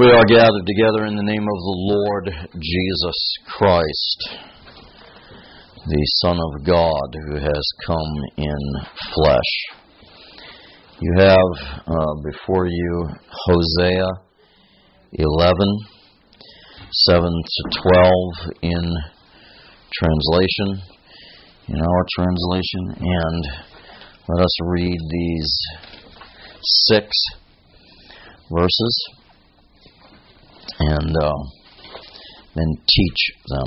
We are gathered together in the name of the Lord Jesus Christ, the Son of God who has come in flesh. You have before you Hosea 11, 7 to 12 in translation, in our translation, and let us read these 6 verses and then teach them.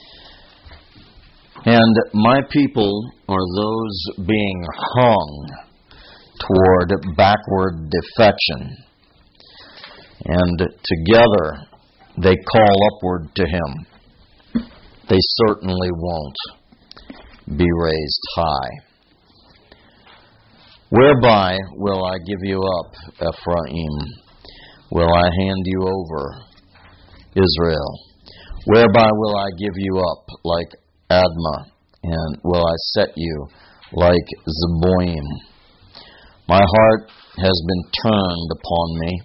And my people are those being hung toward backward defection, and together they call upward to Him. They certainly won't be raised high. Whereby will I give you up, Ephraim? Will I hand you over, Israel? Whereby will I give you up like Admah, and will I set you like Zeboim? My heart has been turned upon me.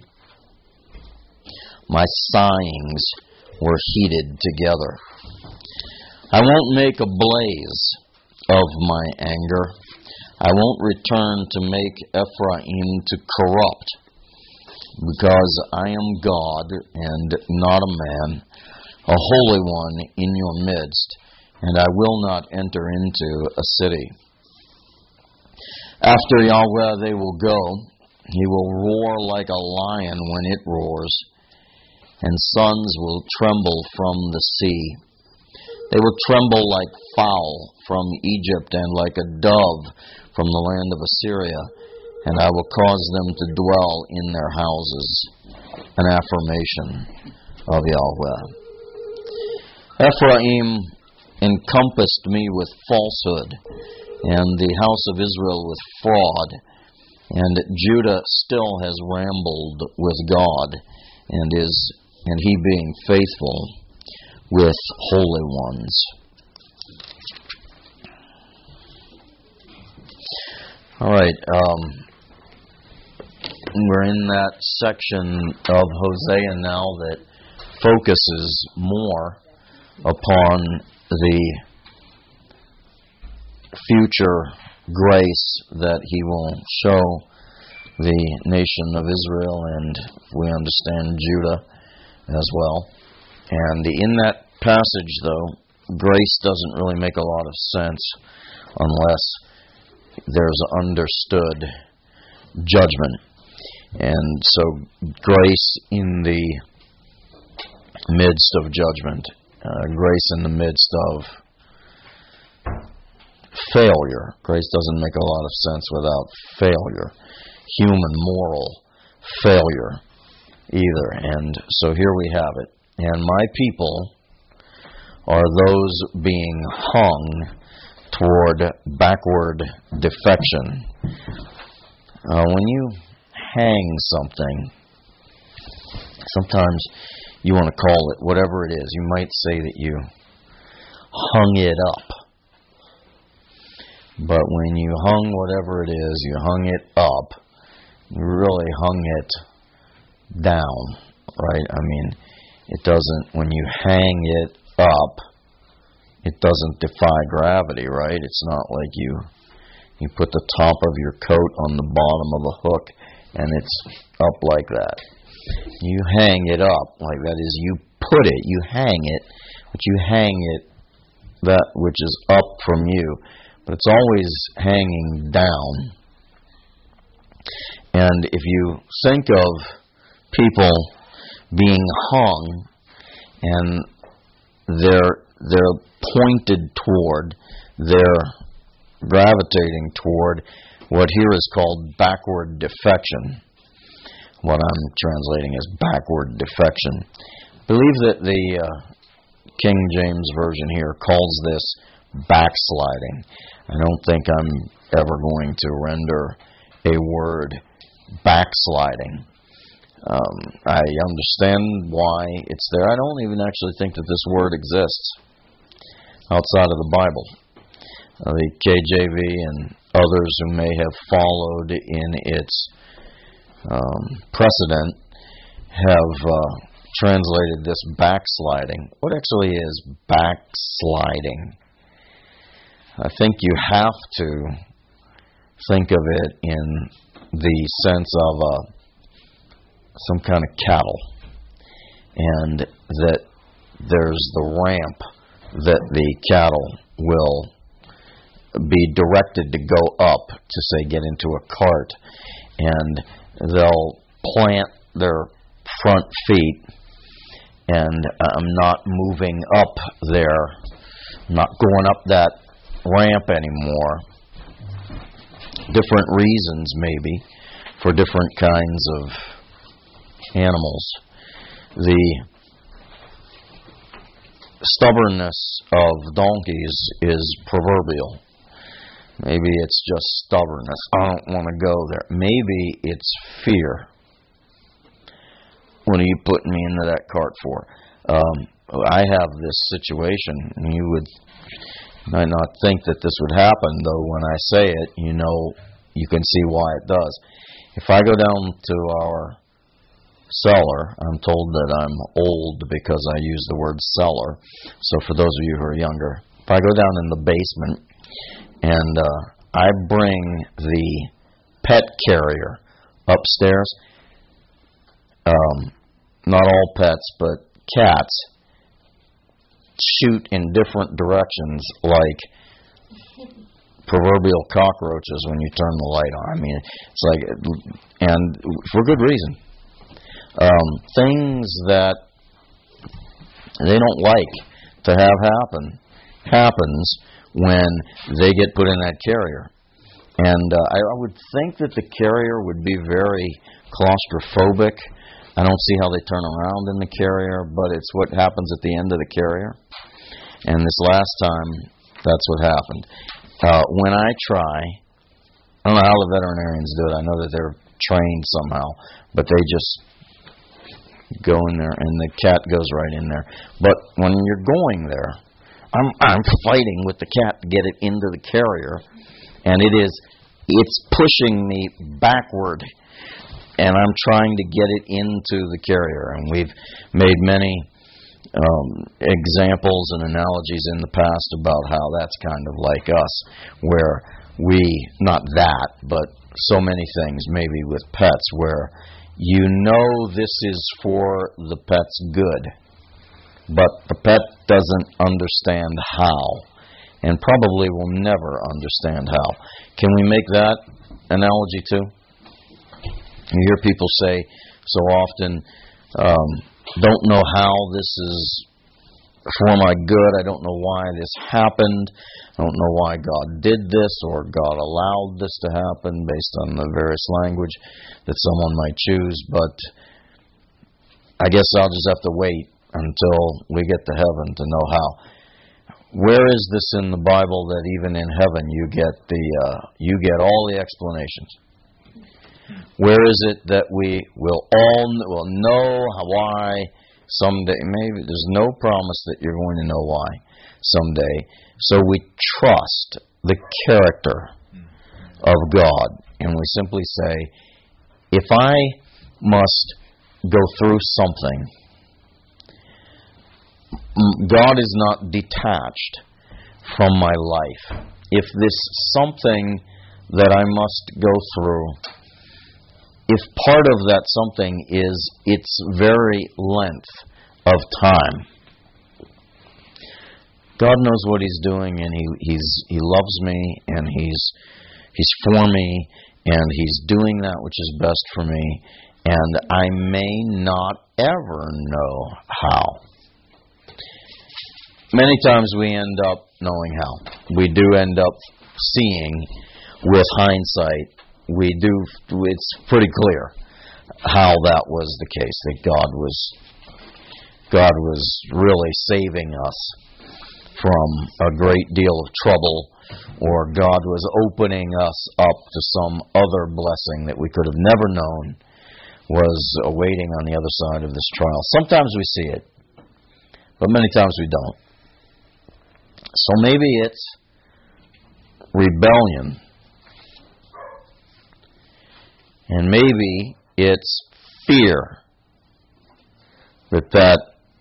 My sighings were heated together. I won't make a blaze of my anger. I won't return to make Ephraim to corrupt, because I am God and not a man, a holy one in your midst, and I will not enter into a city. After Yahweh they will go. He will roar like a lion when it roars, and sons will tremble from the sea. They will tremble like fowl from Egypt and like a dove from the land of Assyria, and I will cause them to dwell in their houses. An affirmation of Yahweh. Ephraim encompassed me with falsehood, and the house of Israel with fraud, and Judah still has rambled with God, and he being faithful with holy ones. All right, we're in that section of Hosea now that focuses more upon the future grace that He will show the nation of Israel, and we understand Judah as well. And in that passage, though, grace doesn't really make a lot of sense unless there's understood judgment. And so grace in the midst of judgment, grace in the midst of failure. Grace doesn't make a lot of sense without failure, human moral failure either. And so here we have it. And my people are those being hung toward backward defection. When you hang something, sometimes you want to call it whatever it is. You might say that you hung it up. But when you hung whatever it is, you hung it up, you really hung it down, right? I mean, it doesn't, when you hang it up, it doesn't defy gravity, right? It's not like you put the top of your coat on the bottom of a hook and it's up like that. You hang it up like that is you put it, you hang it, but you hang it that which is up from you. But it's always hanging down. And if you think of people being hung and they're pointed toward, they're gravitating toward what here is called backward defection. What I'm translating as backward defection. I believe that the King James Version here calls this backsliding. I don't think I'm ever going to render a word backsliding. I understand why it's there. I don't even actually think that this word exists outside of the Bible. The KJV and others who may have followed in its precedent have translated this backsliding. What actually is backsliding? I think you have to think of it in the sense of some kind of cattle, and that there's the ramp that the cattle will be directed to go up to, say, get into a cart, and they'll plant their front feet, and I'm not moving up there, I'm not going up that ramp anymore. Different reasons, maybe, for different kinds of animals. The stubbornness of donkeys is proverbial. Maybe it's just stubbornness. I don't want to go there. Maybe it's fear. What are you putting me into that cart for? I have this situation, and you might not think that this would happen, though when I say it, you can see why it does. If I go down to our cellar, I'm told that I'm old because I use the word cellar, so for those of you who are younger, if I go down in the basement and I bring the pet carrier upstairs, not all pets, but cats shoot in different directions like proverbial cockroaches when you turn the light on. I mean, it's like, and for good reason. Things that they don't like to have happens when they get put in that carrier. And I would think that the carrier would be very claustrophobic. I don't see how they turn around in the carrier, but it's what happens at the end of the carrier. And this last time, that's what happened. When I try, I don't know how the veterinarians do it. I know that they're trained somehow, but they just go in there and the cat goes right in there. But when you're going there, I'm fighting with the cat to get it into the carrier, and it's pushing me backward, and I'm trying to get it into the carrier. And we've made many examples and analogies in the past about how that's kind of like us, where we, not that, but so many things maybe with pets, where this is for the pet's good, but the pet doesn't understand how, and probably will never understand how. Can we make that analogy too? You hear people say so often, don't know how this is for my good. I don't know why this happened. I don't know why God did this or God allowed this to happen based on the various language that someone might choose. But I guess I'll just have to wait until we get to heaven to know how. Where is this in the Bible that even in heaven you get all the explanations? Where is it that we will all know why someday? Maybe there's no promise that you're going to know why someday. So we trust the character of God, and we simply say, if I must go through something, God is not detached from my life. If this something that I must go through, if part of that something is its very length of time, God knows what He's doing, and He loves me, and He's for me, and He's doing that which is best for me, and I may not ever know how. Many times we end up knowing how. We do end up seeing with hindsight. It's pretty clear how that was the case, that God was really saving us from a great deal of trouble, or God was opening us up to some other blessing that we could have never known was awaiting on the other side of this trial. Sometimes we see it, but many times we don't. So maybe it's rebellion, and maybe it's fear, that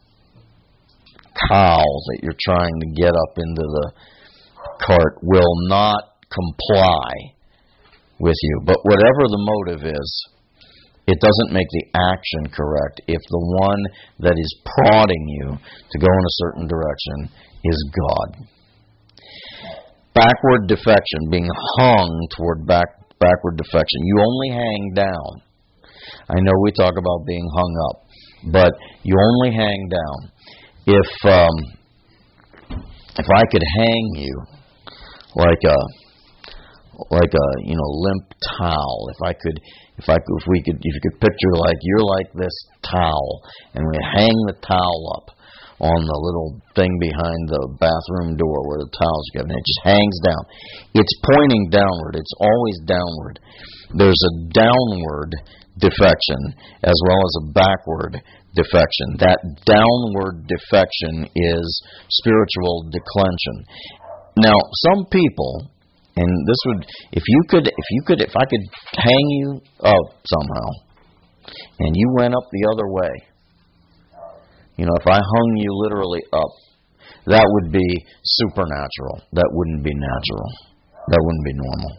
cow that you're trying to get up into the cart will not comply with you. But whatever the motive is, it doesn't make the action correct if the one that is prodding you to go in a certain direction is God. Backward defection, being hung toward backward defection. You only hang down. I know we talk about being hung up, but you only hang down. If I could hang you like a limp towel, if you could picture like you're like this towel, and we hang the towel up on the little thing behind the bathroom door where the towels go, and it just hangs down. It's pointing downward. It's always downward. There's a downward defection as well as a backward defection. That downward defection is spiritual declension. Now, some people, and this would, if I could hang you up somehow, and you went up the other way, if I hung you literally up, that would be supernatural. That wouldn't be natural. That wouldn't be normal.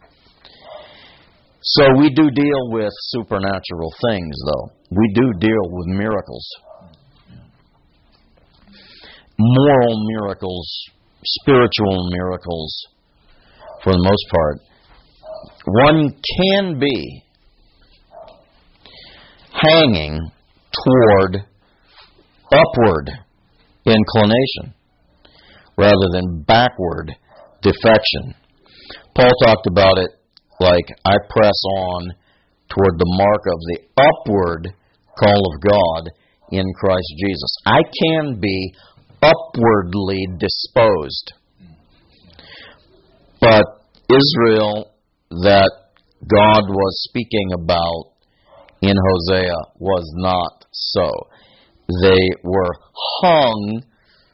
So we do deal with supernatural things, though. We do deal with miracles. Moral miracles, spiritual miracles, for the most part. One can be hanging toward upward inclination rather than backward defection. Paul talked about it like, I press on toward the mark of the upward call of God in Christ Jesus. I can be upwardly disposed. But Israel that God was speaking about in Hosea was not so. They were hung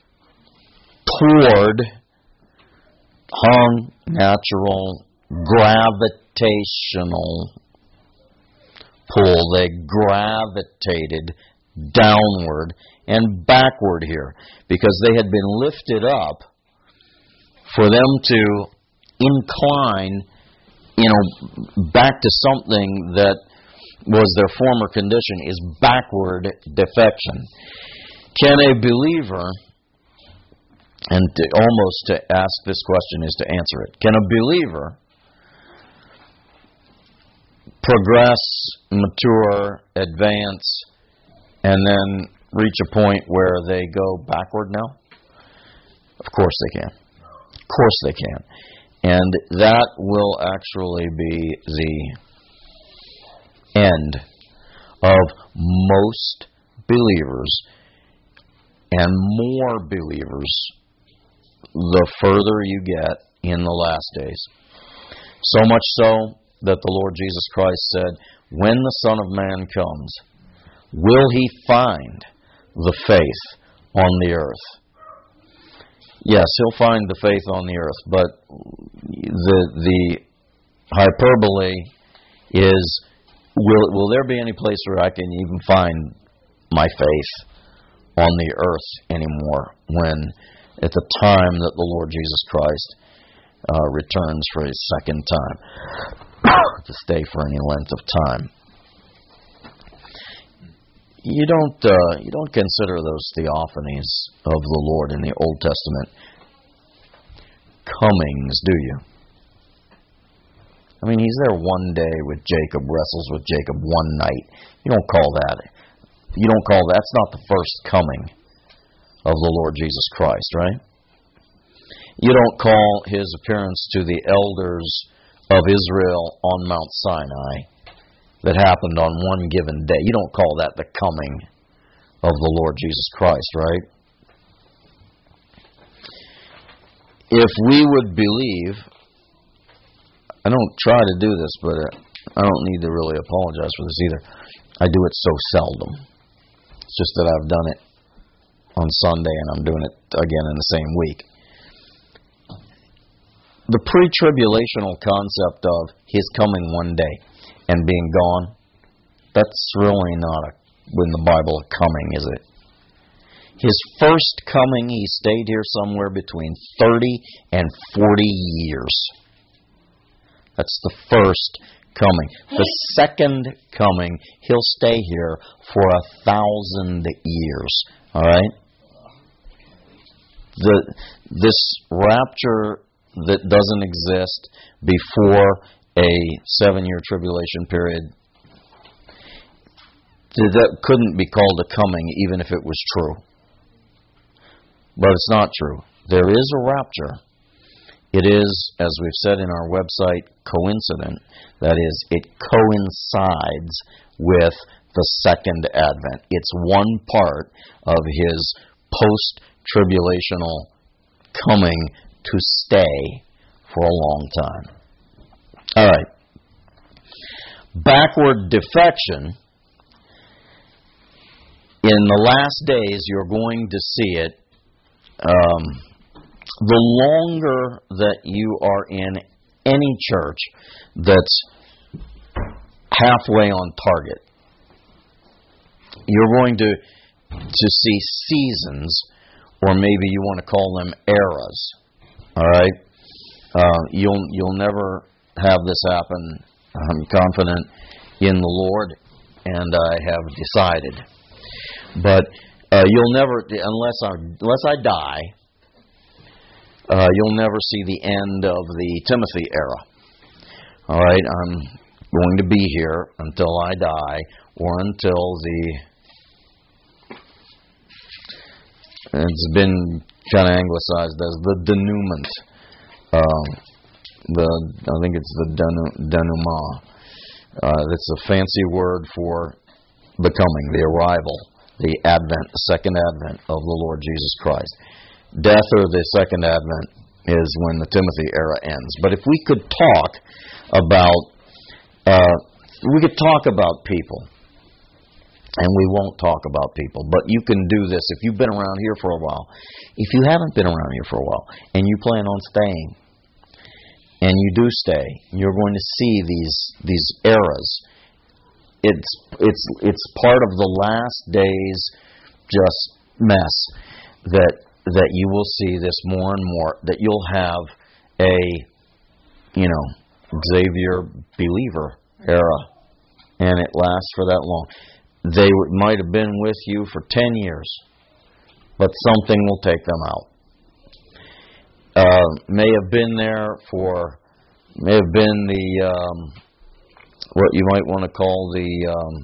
natural, gravitational pull. They gravitated downward and backward here because they had been lifted up. For them to incline, back to something that was their former condition is backward defection. Can a believer, and almost to ask this question is to answer it, can a believer progress, mature, advance, and then reach a point where they go backward now? Of course they can. Of course they can. And that will actually be the end of most believers and more believers the further you get in the last days. So much so that the Lord Jesus Christ said, when the Son of Man comes, will He find the faith on the earth? Yes, He'll find the faith on the earth, but the hyperbole is, will there be any place where I can even find my faith on the earth anymore when, at the time that the Lord Jesus Christ returns for His second time, to stay for any length of time? You don't consider those theophanies of the Lord in the Old Testament comings, do you? I mean, He's there one day with Jacob, wrestles with Jacob one night. You don't call that's not the first coming of the Lord Jesus Christ, right? You don't call His appearance to the elders of Israel on Mount Sinai that happened on one given day. You don't call that the coming of the Lord Jesus Christ, right? If we would believe, I don't try to do this, but I don't need to really apologize for this either. I do it so seldom. It's just that I've done it on Sunday and I'm doing it again in the same week. The pre-tribulational concept of His coming one day and being gone, that's really not in the Bible a coming, is it? His first coming, he stayed here somewhere between 30 and 40 years. That's the first coming. The second coming, he'll stay here for 1,000 years. All right? This rapture that doesn't exist before a 7-year tribulation period, that couldn't be called a coming even if it was true. But it's not true. There is a rapture. It is, as we've said in our website, coincident. That is, it coincides with the second advent. It's one part of his post-tribulational coming to stay for a long time. All right. Backward defection. In the last days, you're going to see it. The longer that you are in any church that's halfway on target, you're going to see seasons, or maybe you want to call them eras. All right, you'll never have this happen. I'm confident in the Lord, and I have decided. But you'll never, unless I die, you'll never see the end of the Timothy era. All right, I'm going to be here until I die, or until it's been kind of anglicized as the denouement. I think it's the denouement. That's a fancy word for the coming, the arrival, the advent, the second advent of the Lord Jesus Christ. Death or the second advent is when the Timothy era ends. But if we could talk about people, and we won't talk about people, but you can do this if you've been around here for a while. If you haven't been around here for a while, and you plan on staying, and you do stay, you're going to see these eras. It's part of the last days just mess that you will see this more and more, that you'll have a Xavier believer era, and it lasts for that long. They might have been with you for 10 years, but something will take them out. May have been the what you might want to call the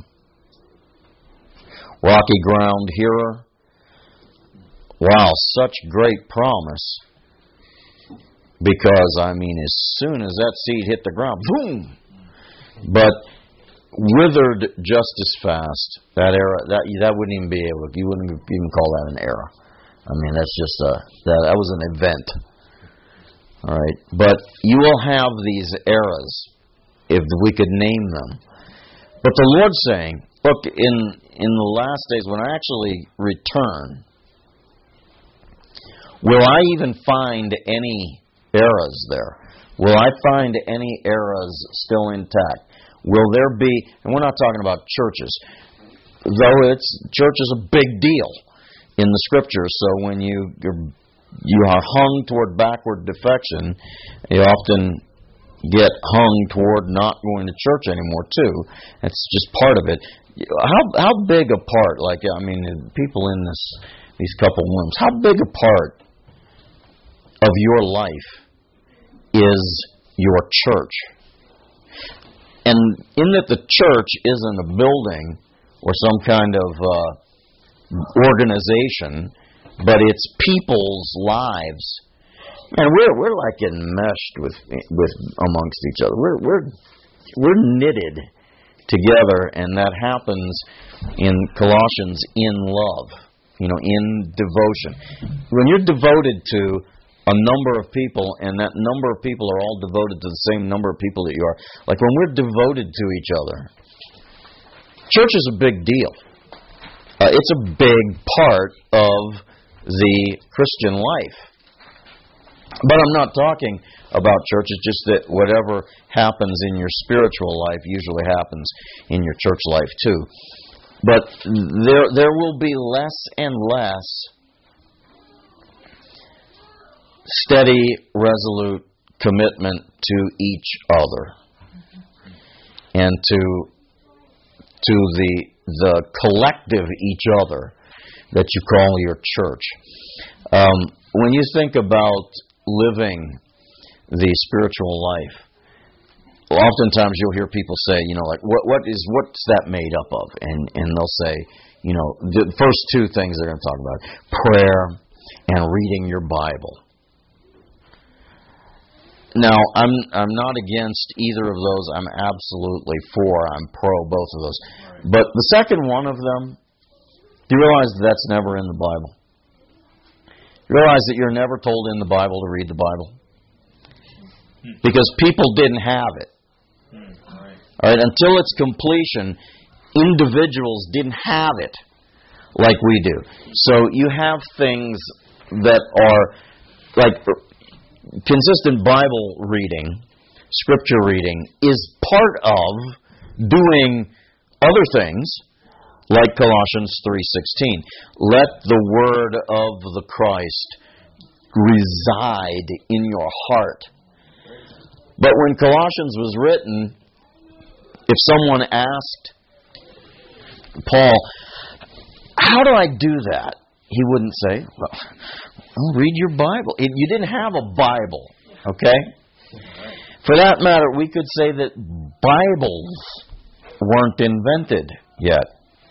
rocky ground hearer. Wow, such great promise. Because, as soon as that seed hit the ground, boom! But withered just as fast. That era, that wouldn't even be able. You wouldn't even call that an era. That's just that was an event. All right, but you will have these eras, if we could name them. But the Lord's saying, look, in the last days, when I actually return, will I even find any eras there? Will I find any eras still intact? Will there be, and we're not talking about churches, though church is a big deal in the Scriptures, so when you are hung toward backward defection, you often get hung toward not going to church anymore too. That's just part of it. How big a part, people in these couple rooms, how big a part of your life is your church? And in that the church isn't a building or some kind of organization, but it's people's lives. And we're like enmeshed with amongst each other. We're knitted together, and that happens in Colossians in love, in devotion. When you're devoted to a number of people, and that number of people are all devoted to the same number of people that you are, like when we're devoted to each other, church is a big deal. It's a big part of the Christian life. But I'm not talking about church. It's just that whatever happens in your spiritual life usually happens in your church life too. But there will be less and less steady, resolute commitment to each other and to the collective each other that you call your church. When you think about living the spiritual life, oftentimes you'll hear people say, like, what's that made up of? And they'll say, the first two things they're going to talk about: prayer and reading your Bible. Now, I'm not against either of those. I'm absolutely for. I'm pro both of those. But the second one of them, do you realize that's never in the Bible? You realize that you're never told in the Bible to read the Bible? Because people didn't have it. All right, until its completion, individuals didn't have it like we do. So you have things that are like consistent Bible reading, Scripture reading, is part of doing other things, like Colossians 3:16. Let the word of the Christ reside in your heart. But when Colossians was written, if someone asked Paul, how do I do that? He wouldn't say, well, read your Bible. You didn't have a Bible, okay? For that matter, we could say that Bibles weren't invented yet.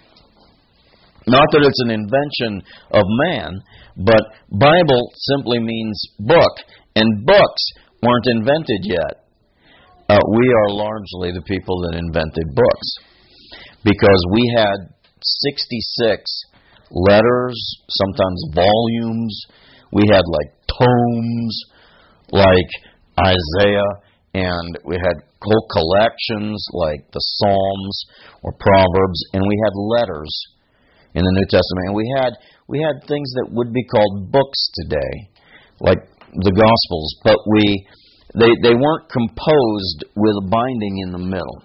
Not that it's an invention of man, but Bible simply means book, and books weren't invented yet. We are largely the people that invented books, because we had 66 letters, sometimes volumes. We had like tomes, like Isaiah, and we had whole collections like the Psalms or Proverbs, and we had letters in the New Testament. And we had things that would be called books today, like the Gospels, but they weren't composed with a binding in the middle,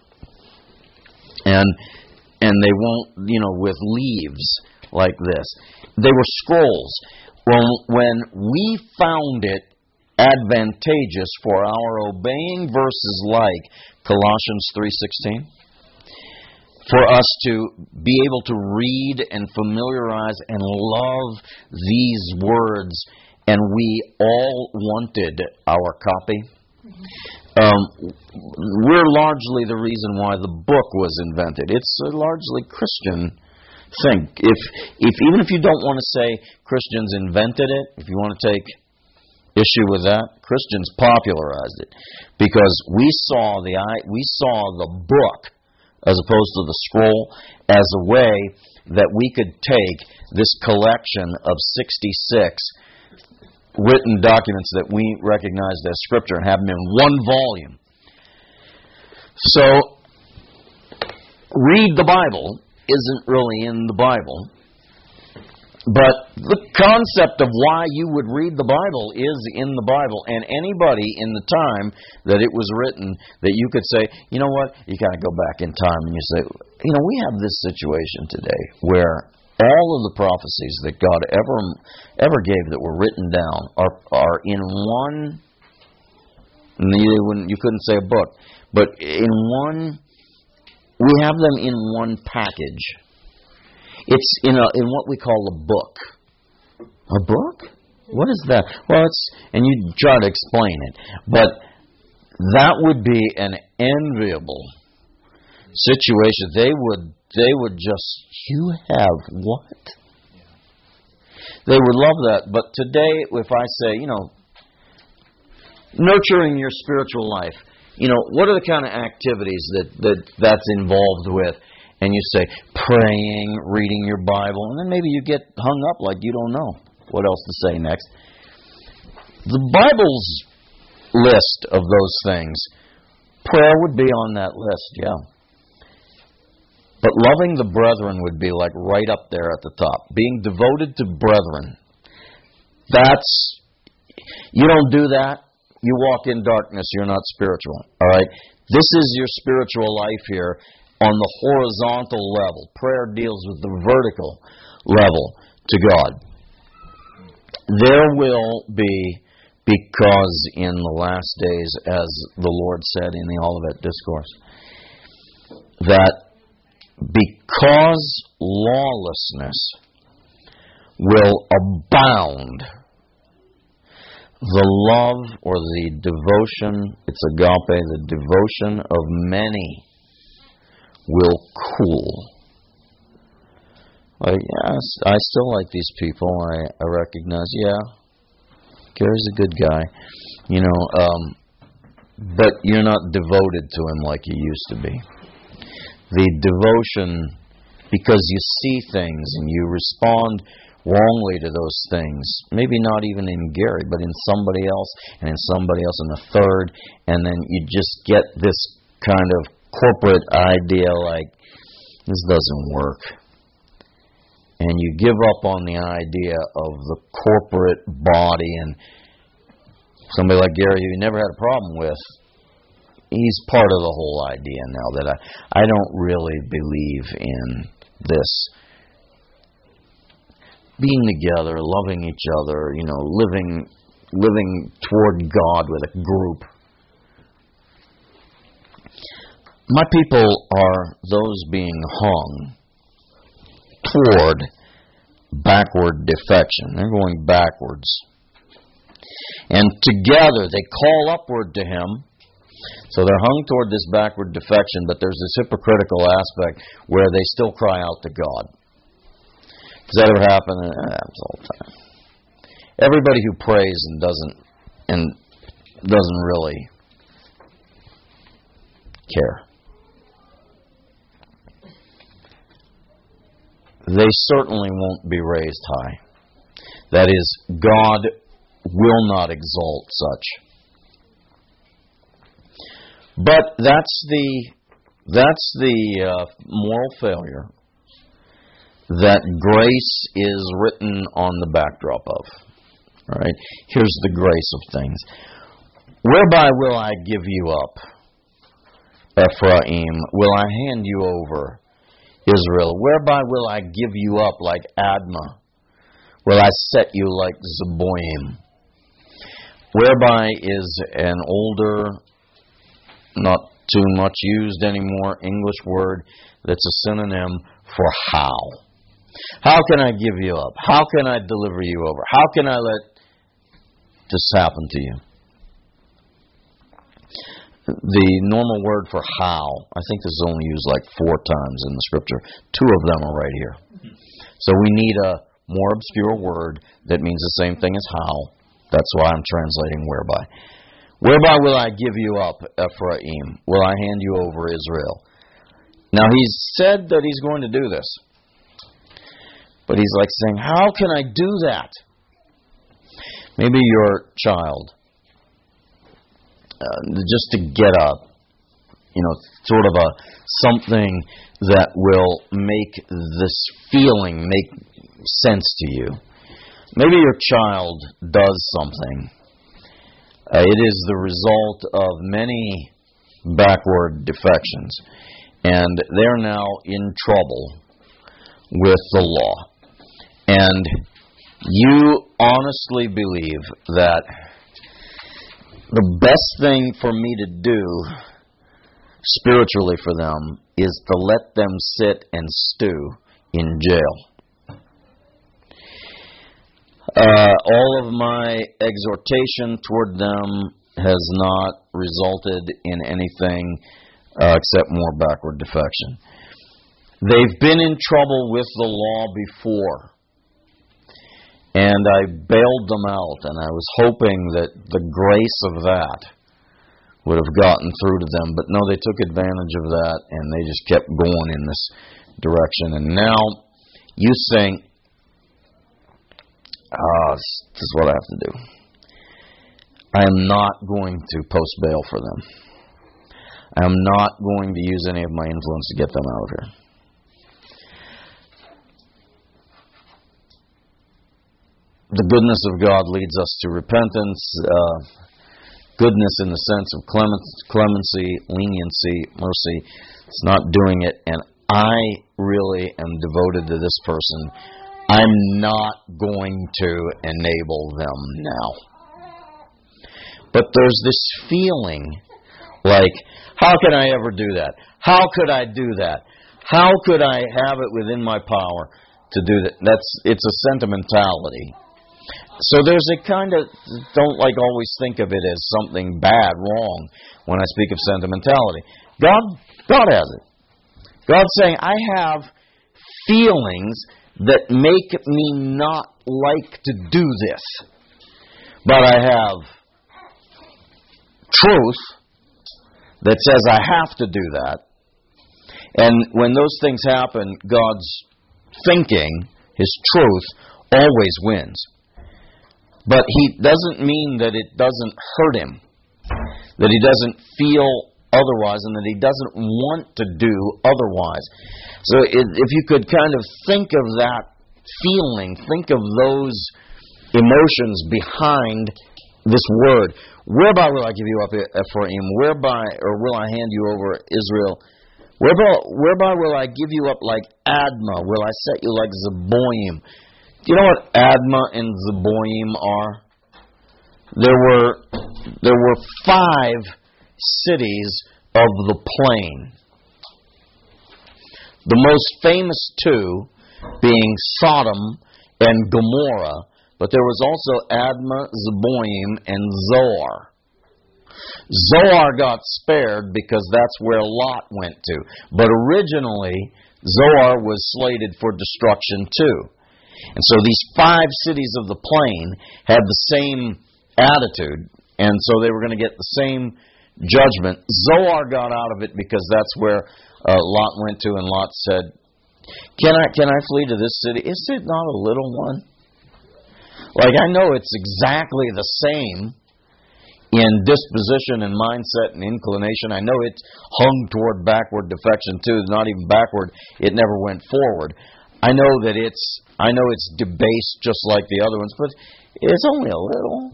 and they won't, with leaves like this. They were scrolls. When we found it advantageous for our obeying verses like Colossians 3:16, for us to be able to read and familiarize and love these words, and we all wanted our copy. We're largely the reason why the book was invented. It's a largely Christian thing. Even if you don't want to say Christians invented it, if you want to take issue with that, Christians popularized it, because we saw the book as opposed to the scroll as a way that we could take this collection of 66 written documents that we recognized as Scripture and have them in one volume. So, read the Bible isn't really in the Bible, but the concept of why you would read the Bible is in the Bible, and anybody in the time that it was written that you could say, you know what, you kind of go back in time and you say, we have this situation today where all of the prophecies that God ever gave that were written down are in one. You couldn't say a book, but in one. We have them in one package. It's in what we call a book. A book? What is that? Well, and you try to explain it, but that would be an enviable situation. They would just, you have what? They would love that. But today, if I say, nurturing your spiritual life, what are the kind of activities that's involved with? And you say, praying, reading your Bible, and then maybe you get hung up like you don't know what else to say next. The Bible's list of those things, prayer would be on that list, yeah. But loving the brethren would be like right up there at the top. Being devoted to brethren. You don't do that, you walk in darkness, you're not spiritual. All right? This is your spiritual life here. on the horizontal level. Prayer deals with the vertical level to God. There will be, because in the last days, as the Lord said in the Olivet Discourse, that because lawlessness will abound, the love or the devotion, it's agape, the devotion of many will cool. Like, yes, I still like these people. I recognize, Gary's a good guy, but you're not devoted to him like you used to be. The devotion, because you see things and you respond wrongly to those things, maybe not even in Gary, but in somebody else, and in somebody else, and a third, and then you just get this kind of corporate idea like, this doesn't work. And you give up on the idea of the corporate body, and somebody like Gary, who you never had a problem with, he's part of the whole idea now that I don't really believe in this being together, loving each other, living toward God with a group. My people are those being hung toward backward defection. They're going backwards. And together they call upward to Him. So they're hung toward this backward defection, but there's this hypocritical aspect where they still cry out to God. Does that ever happen? It happens all the time. Everybody who prays and doesn't really care, they certainly won't be raised high. That is, God will not exalt such. But that's the moral failure that grace is written on the backdrop of. All right? Here's the grace of things. Whereby will I give you up, Ephraim? Will I hand you over, Israel? Whereby will I give you up like Admah? Will I set you like Zeboim? Whereby is an older, not too much used anymore, English word that's a synonym for how. How can I give you up? How can I deliver you over? How can I let this happen to you? The normal word for how, I think this is only used like 4 times in the Scripture. 2 of them are right here. So we need a more obscure word that means the same thing as how. That's why I'm translating whereby. Whereby will I give you up, Ephraim? Will I hand you over, Israel? Now, he's said that he's going to do this. But he's like saying, how can I do that? Maybe your child, just to get a, sort of something that will make this feeling make sense to you. Maybe your child does something. It is the result of many backward defections, and they're now in trouble with the law. And you honestly believe that the best thing for me to do spiritually for them is to let them sit and stew in jail. All of my exhortation toward them has not resulted in anything except more backward defection. They've been in trouble with the law before, and I bailed them out, and I was hoping that the grace of that would have gotten through to them, but no, they took advantage of that, and they just kept going in this direction. And now you think, this is what I have to do. I am not going to post bail for them. I am not going to use any of my influence to get them out of here. The goodness of God leads us to repentance. goodness in the sense of clemency, leniency, mercy. It's not doing it, and I really am devoted to this person. I'm not going to enable them now. But there's this feeling like, how can I ever do that? How could I do that? How could I have it within my power to do that? It's a sentimentality. So there's a kind of, don't like always think of it as something bad, wrong, when I speak of sentimentality. God has it. God's saying, I have feelings that make me not like to do this. But I have truth that says I have to do that. And when those things happen, God's thinking, His truth, always wins. But He doesn't mean that it doesn't hurt Him, that He doesn't feel otherwise, and that He doesn't want to do otherwise. So if you could kind of think of that feeling, think of those emotions behind this word. Whereby will I give you up, Ephraim? Whereby, or will I hand you over, Israel? Whereby will I give you up like Admah? Will I set you like Zeboim? Do you know what Admah and Zeboim are? There were 5 cities of the plain. The most famous 2 being Sodom and Gomorrah, but there was also Admah, Zeboim, and Zoar. Zoar got spared because that's where Lot went to. But originally, Zoar was slated for destruction too. And so these 5 cities of the plain had the same attitude, and so they were going to get the same judgment. Zoar got out of it because that's where Lot went to, and Lot said, Can I flee to this city? Is it not a little one? Like, I know it's exactly the same in disposition and mindset and inclination. I know it's hung toward backward defection too. Not even backward. It never went forward. I know it's debased just like the other ones, but it's only a little.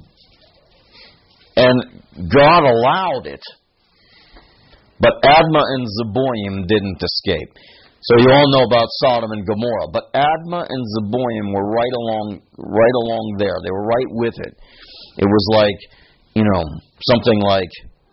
And God allowed it. But Admah and Zeboim didn't escape. So you all know about Sodom and Gomorrah. But Admah and Zeboim were right along there. They were right with it. It was like, something like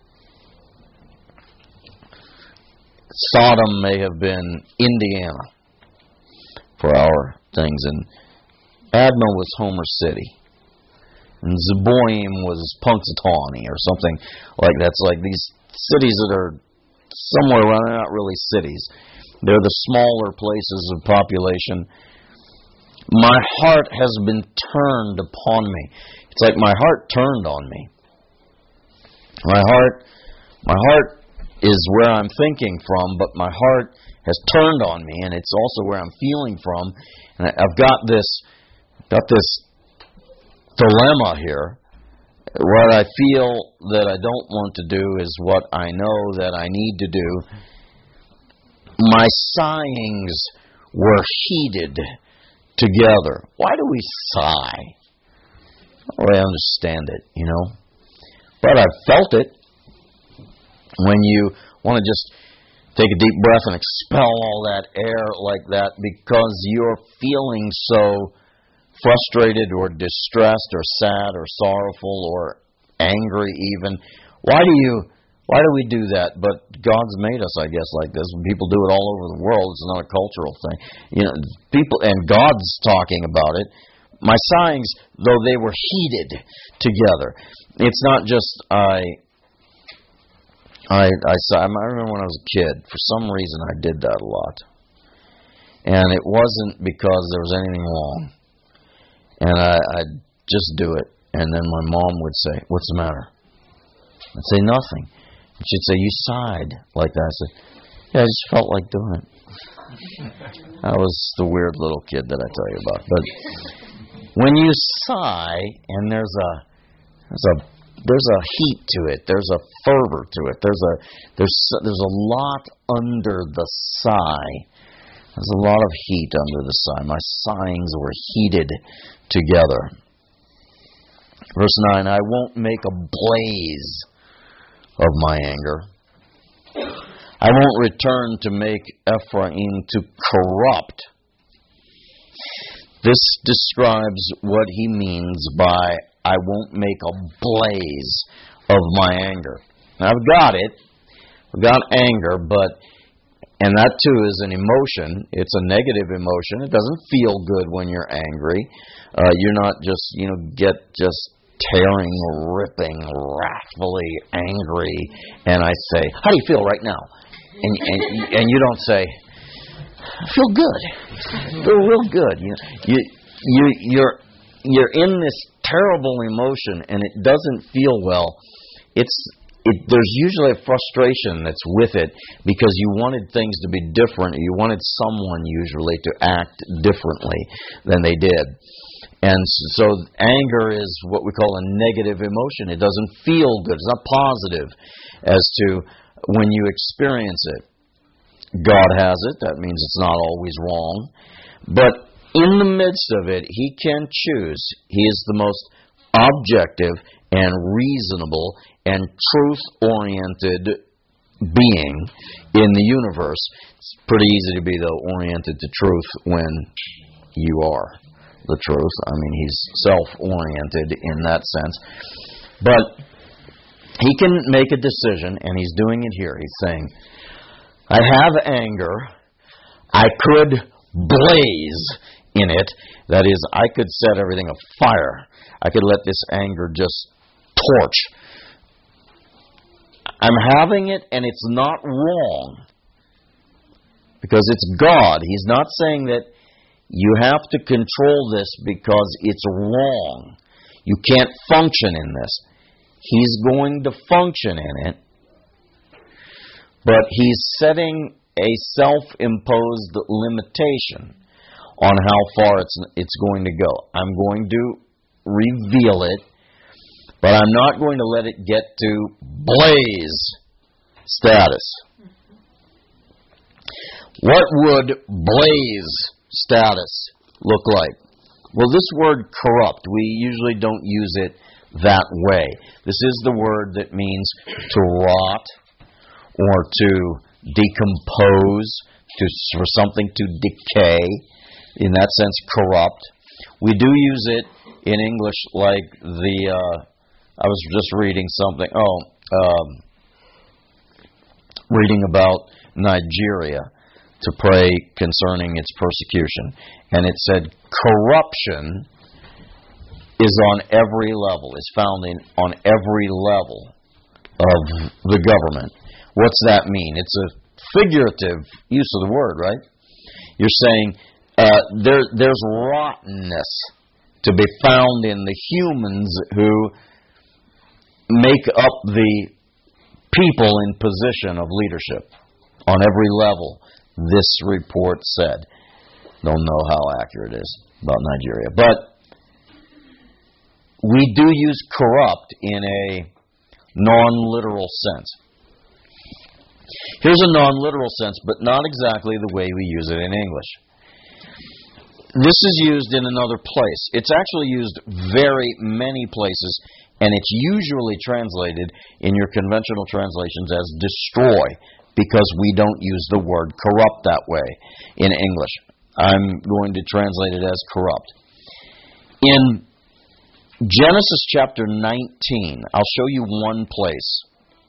Sodom may have been Indiana for our things, and Admah was Homer City, and Zeboim was Punxsutawney or something like that. It's like these cities that are somewhere around, they're not really cities. They're the smaller places of population. My heart has been turned upon me. It's like my heart turned on me. My heart is where I'm thinking from, but my heart has turned on me, and it's also where I'm feeling from. And I've got this dilemma here. What I feel that I don't want to do is what I know that I need to do. My sighings were heated together. Why do we sigh? I don't really understand it, But I felt it. When you want to just take a deep breath and expel all that air like that because you're feeling so frustrated or distressed or sad or sorrowful or angry even. Why do we do that? But God's made us, I guess, like this. People do it all over the world. It's not a cultural thing. People, and God's talking about it. My sighings, though they were heated together. It's not just I remember when I was a kid, for some reason I did that a lot. And it wasn't because there was anything wrong. And I'd just do it. And then my mom would say, "What's the matter?" I'd say, "Nothing." And she'd say, "You sighed like that." I said, "Yeah, I just felt like doing it." I was the weird little kid that I tell you about. But when you sigh, and there's a heat to it, there's a fervor to it, there's a lot under the sigh. There's a lot of heat under the sigh. My sighings were heated together. Verse 9, I won't make a blaze of my anger. I won't return to make Ephraim to corrupt. This describes what he means by, I won't make a blaze of my anger. Now, I've got it. I've got anger, and that too is an emotion. It's a negative emotion. It doesn't feel good when you're angry. You're not just, get tearing, ripping, wrathfully angry. And I say, how do you feel right now? And you don't say, I feel good. I feel real good. You're in this terrible emotion, and it doesn't feel well. There's usually a frustration that's with it because you wanted things to be different. You wanted someone usually to act differently than they did. And so anger is what we call a negative emotion. It doesn't feel good. It's not positive as to when you experience it. God has it. That means it's not always wrong. But in the midst of it, He can choose. He is the most objective and reasonable and truth-oriented being in the universe. It's pretty easy to be, though, oriented to truth when you are the truth. I mean, He's self-oriented in that sense. But He can make a decision, and He's doing it here. He's saying, I have anger. I could blaze in it. That is, I could set everything afire. I could let this anger just torch. I'm having it, and it's not wrong. Because it's God. He's not saying that you have to control this because it's wrong. You can't function in this. He's going to function in it. But He's setting a self-imposed limitation on how far it's going to go. I'm going to reveal it, but I'm not going to let it get to blaze status. What would blaze status look like? Well, this word corrupt, we usually don't use it that way. This is the word that means to rot or to decompose, for something to decay. In that sense, corrupt. We do use it in English like I was just reading something. Reading about Nigeria to pray concerning its persecution. And it said corruption is on every level, is found on every level of the government. What's that mean? It's a figurative use of the word, right? You're saying there's rottenness to be found in the humans who make up the people in position of leadership on every level, this report said. Don't know how accurate it is about Nigeria. But we do use corrupt in a non-literal sense. Here's a non-literal sense, but not exactly the way we use it in English. This is used in another place. It's actually used very many places, and it's usually translated in your conventional translations as destroy, because we don't use the word corrupt that way in English. I'm going to translate it as corrupt. In Genesis chapter 19, I'll show you one place.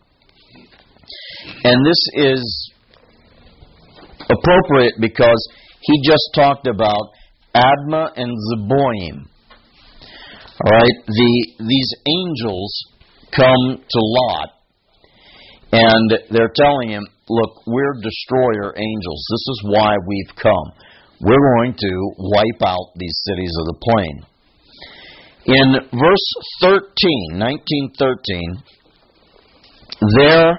And this is appropriate because he just talked about Admah and Zeboim. All right, these angels come to Lot, and they're telling him, look, we're destroyer angels. This is why we've come. We're going to wipe out these cities of the plain. In verse 13, 19:13, they're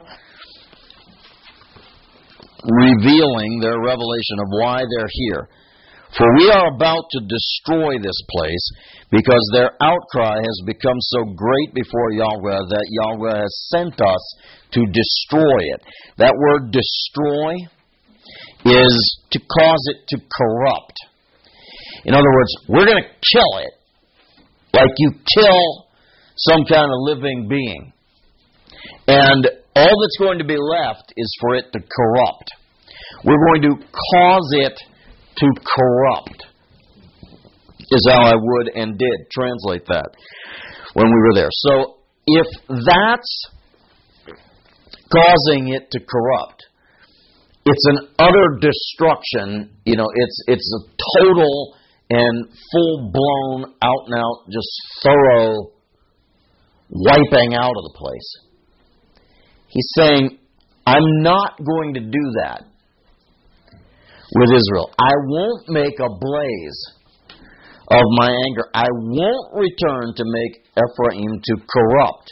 revealing their revelation of why they're here. For we are about to destroy this place, because their outcry has become so great before Yahweh that Yahweh has sent us to destroy it. That word destroy is to cause it to corrupt. In other words, we're going to kill it like you kill some kind of living being. And all that's going to be left is for it to corrupt. We're going to cause it to corrupt, is how I would and did translate that when we were there. So if that's causing it to corrupt, it's an utter destruction. It's a total and full-blown, out-and-out, just thorough wiping out of the place. He's saying, I'm not going to do that with Israel. I won't make a blaze of my anger. I won't return to make Ephraim to corrupt.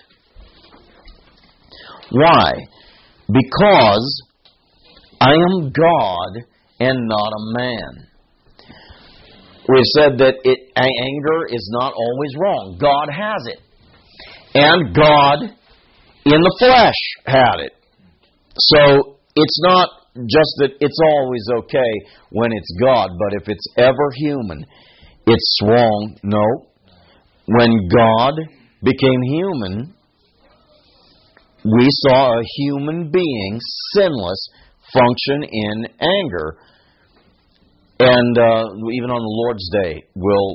Why? Because I am God and not a man. We've said that anger is not always wrong. God has it. And God in the flesh had it. So it's not just that it's always okay when it's God, but if it's ever human, it's wrong. No. When God became human, we saw a human being, sinless, function in anger. And even on the Lord's Day,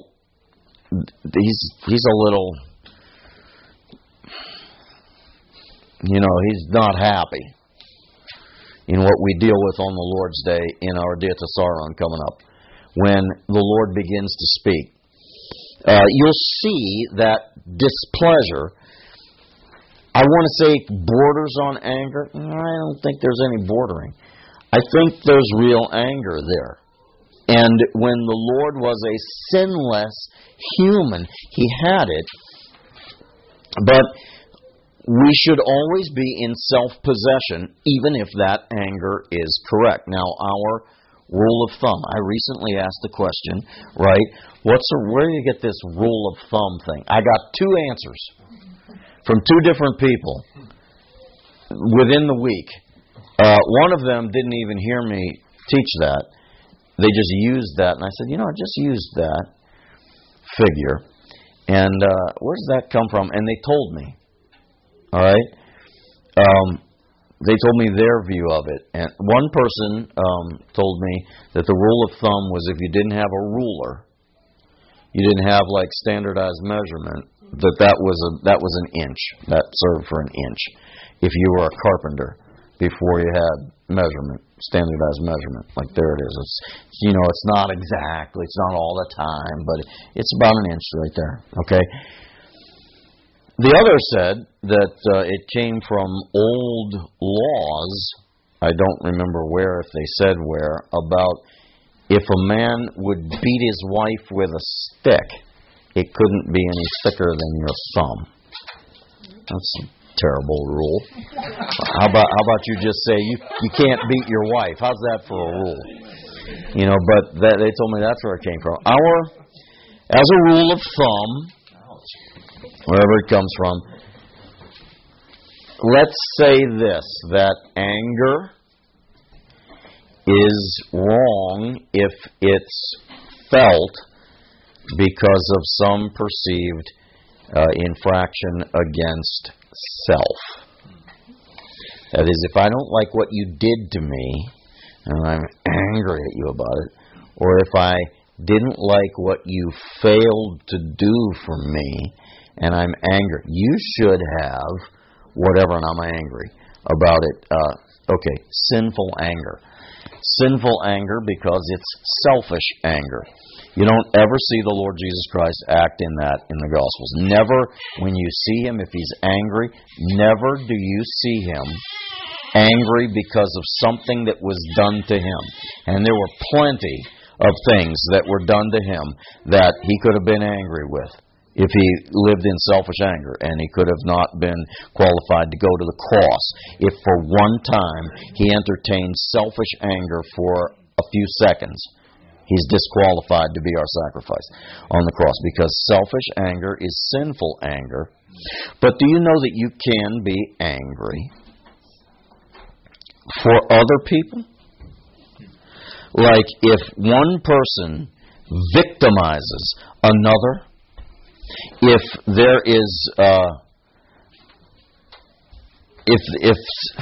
he's a little, he's not happy in what we deal with on the Lord's Day in our Dia Tesaron coming up. When the Lord begins to speak, you'll see that displeasure. I want to say borders on anger. I don't think there's any bordering. I think there's real anger there. And when the Lord was a sinless human, He had it. But we should always be in self-possession, even if that anger is correct. Now, our rule of thumb. I recently asked the question, right? Where do you get this rule of thumb thing? I got 2 answers from 2 different people within the week. One of them didn't even hear me teach that. They just used that, and I said, I just used that figure. And where does that come from? And they told me. All right? They told me their view of it. And one person told me that the rule of thumb was if you didn't have a ruler, you didn't have like standardized measurement, that was an inch. That served for an inch. If you were a carpenter before you had measurement, standardized measurement, like there it is. It's not exactly, it's not all the time, but it's about an inch right there. Okay. The other said that it came from old laws, I don't remember where, if they said where, about if a man would beat his wife with a stick, it couldn't be any thicker than your thumb. That's a terrible rule. How about you just say you can't beat your wife? How's that for a rule? But they told me that's where it came from. As a rule of thumb, wherever it comes from, let's say this, that anger is wrong if it's felt because of some perceived infraction against self. That is, if I don't like what you did to me, and I'm angry at you about it, or if I didn't like what you failed to do for me, and I'm angry, you should have whatever, and I'm angry about it. Sinful anger. Sinful anger because it's selfish anger. You don't ever see the Lord Jesus Christ act in that in the Gospels. Never, when you see Him, if He's angry, never do you see Him angry because of something that was done to Him. And there were plenty of things that were done to Him that He could have been angry with if He lived in selfish anger, and He could have not been qualified to go to the cross if for one time He entertained selfish anger for a few seconds. He's disqualified to be our sacrifice on the cross because selfish anger is sinful anger. But do you know that you can be angry for other people? Like if one person victimizes another, if there is if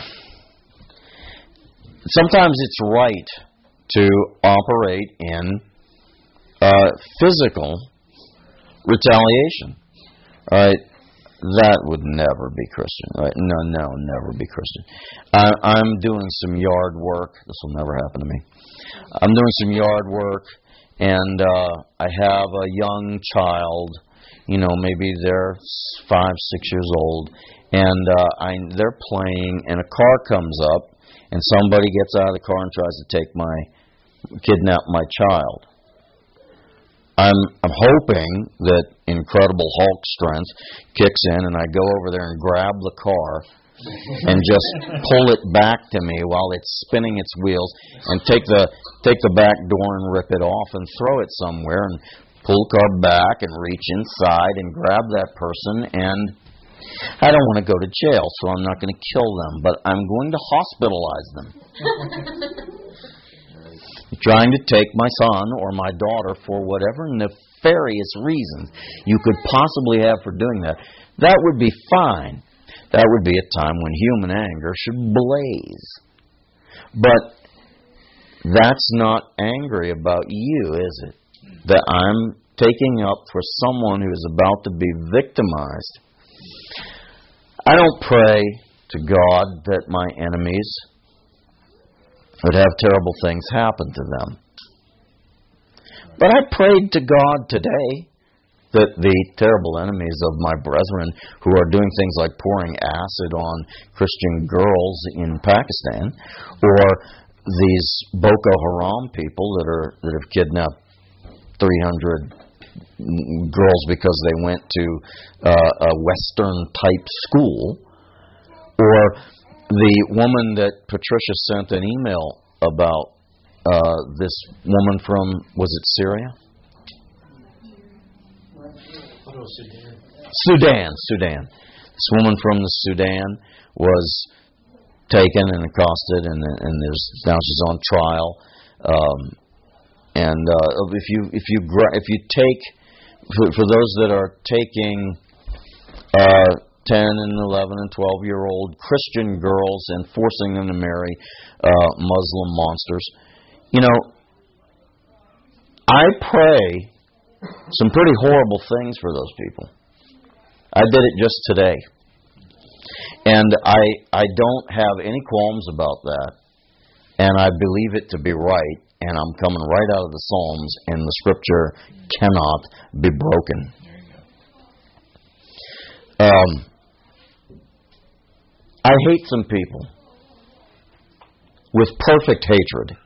sometimes it's right to operate in physical retaliation. All right, that would never be Christian. Right? No, never be Christian. I'm doing some yard work. This will never happen to me. I'm doing some yard work, and I have a young child. Maybe they're 5, 6 years old, and they're playing, and a car comes up, and somebody gets out of the car and tries to kidnap my child. I'm hoping that Incredible Hulk strength kicks in, and I go over there and grab the car and just pull it back to me while it's spinning its wheels, and take the back door and rip it off and throw it somewhere, and pull the car back and reach inside and grab that person. And I don't want to go to jail, so I'm not going to kill them, but I'm going to hospitalize them. You're trying to take my son or my daughter for whatever nefarious reasons you could possibly have for doing that. That would be fine. That would be a time when human anger should blaze. But that's not angry about you, is it? That I'm taking up for someone who is about to be victimized. I don't pray to God that my enemies would have terrible things happen to them. But I prayed to God today that the terrible enemies of my brethren who are doing things like pouring acid on Christian girls in Pakistan, or these Boko Haram people that have kidnapped 300 girls because they went to a Western-type school, or the woman that Patricia sent an email about, this woman from, was it Syria? Sudan. This woman from the Sudan was taken and accosted, and now she's on trial. If you take, for those that are taking 10 and 11 and 12-year-old Christian girls and forcing them to marry Muslim monsters, I pray some pretty horrible things for those people. I did it just today. And I don't have any qualms about that. And I believe it to be right. And I'm coming right out of the Psalms, and the Scripture cannot be broken. I hate some people with perfect hatred.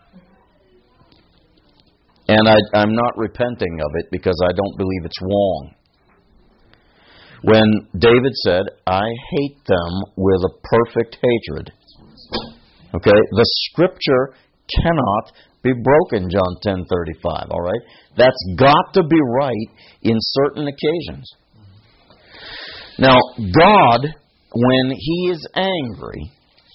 And I'm not repenting of it because I don't believe it's wrong. When David said, I hate them with a perfect hatred. Okay? The Scripture cannot be broken, John 10:35, all right? That's got to be right in certain occasions. Now, God, when He is angry,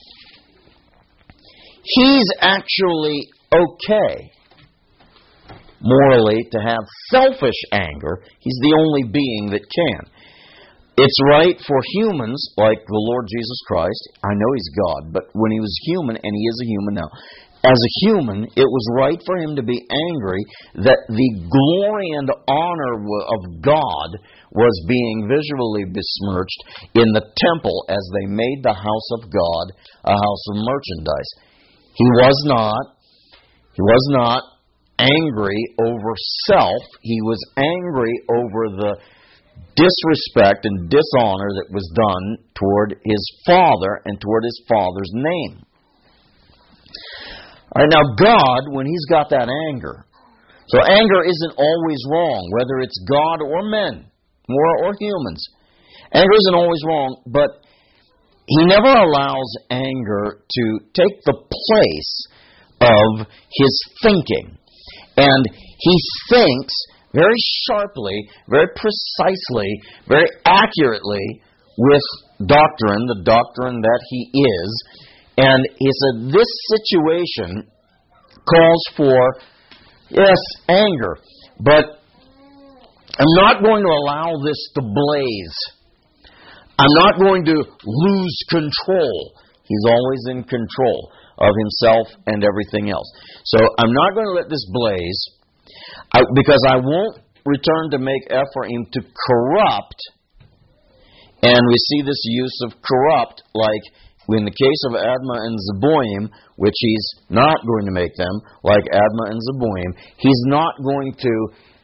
He's actually okay, morally, to have selfish anger. He's the only being that can. It's right for humans, like the Lord Jesus Christ. I know He's God, but when He was human, and He is a human now, as a human, it was right for Him to be angry that the glory and honor of God was being visually besmirched in the temple as they made the house of God a house of merchandise. He was not angry over self. He was angry over the disrespect and dishonor that was done toward His Father and toward His Father's name. All right, now God, when He's got that anger, so anger isn't always wrong, whether it's God or men, or humans. Anger isn't always wrong, but He never allows anger to take the place of His thinking. And He thinks very sharply, very precisely, very accurately with doctrine, the doctrine that He is. And He said, this situation calls for, yes, anger, but I'm not going to allow this to blaze. I'm not going to lose control. He's always in control of himself and everything else. So I'm not going to let this blaze, because I won't return to make Ephraim to corrupt. And we see this use of corrupt, like in the case of Admah and Zeboim, which he's not going to make them, like Admah and Zeboim. He's not going to,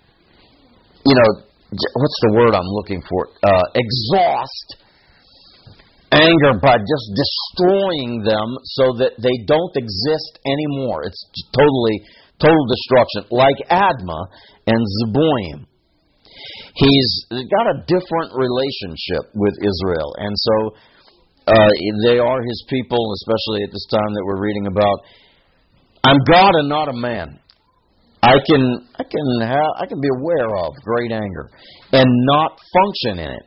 what's the word I'm looking for? Exhaust anger by just destroying them so that they don't exist anymore. It's total destruction, like Admah and Zeboim. He's got a different relationship with Israel, and so they are his people, especially at this time that we're reading about. I'm God and not a man. I can be aware of great anger and not function in it.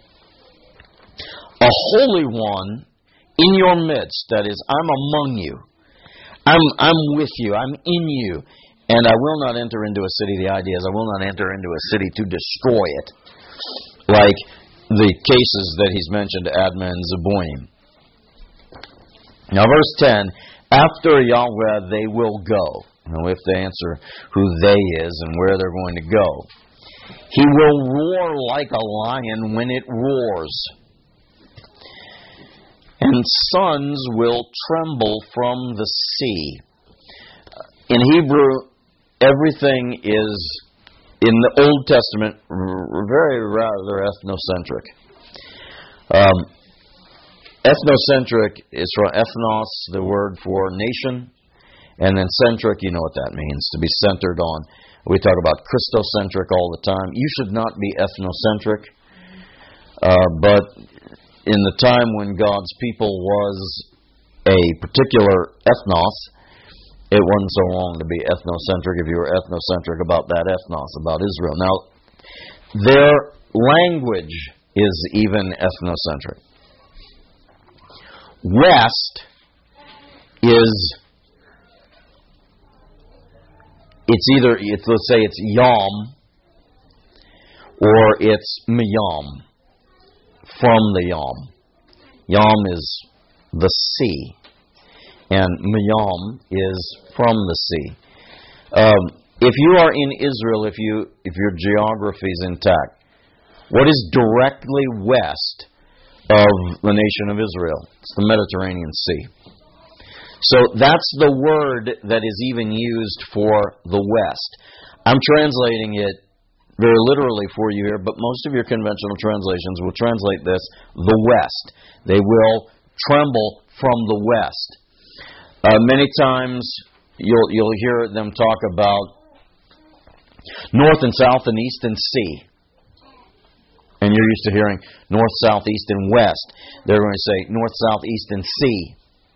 A holy one in your midst, that is, I'm among you. I'm with you. I'm in you. And I will not enter into a city, the idea is I will not enter into a city to destroy it, like the cases that he's mentioned, Admah and Zeboim. Now, verse 10, after Yahweh they will go. Now, we have to answer who they is and where they're going to go. He will roar like a lion when it roars, and sons will tremble from the sea. In Hebrew, everything is, in the Old Testament, rather ethnocentric. Ethnocentric is from ethnos, the word for nation, and then centric, you know what that means, to be centered on. We talk about Christocentric all the time. You should not be ethnocentric, but in the time when God's people was a particular ethnos, it wasn't so wrong to be ethnocentric if you were ethnocentric about that ethnos, about Israel. Now, their language is even ethnocentric. West is, let's say it's Yom, or it's Miyam, from the Yom. Yom is the sea, and Miyam is from the sea. If you are in Israel, if your geography is intact, what is directly west of the nation of Israel? It's the Mediterranean Sea. So that's the word that is even used for the west. I'm translating it very literally for you here, but most of your conventional translations will translate this the west. They will tremble from the west. Many times you'll hear them talk about north and south and east and sea. And you're used to hearing north, south, east, and west. They're going to say north, south, east, and sea.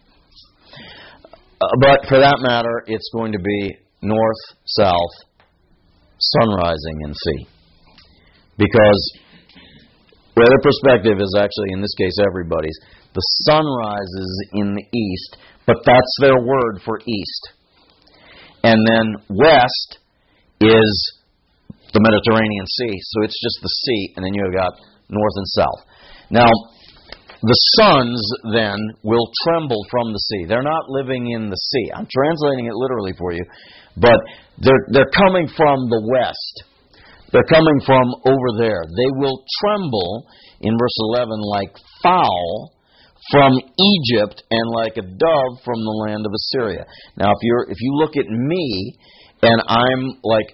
But for that matter, it's going to be north, south, sun rising, and sea. Because the perspective is actually, in this case, everybody's. The sun rises in the east, but that's their word for east. And then west is the Mediterranean Sea, so it's just the sea, and then you've got north and south. Now, the sons then will tremble from the sea. They're not living in the sea. I'm translating it literally for you, but they're coming from the west. They're coming from over there. They will tremble, in verse 11, like fowl from Egypt and like a dove from the land of Assyria. Now, if you look at me, and I'm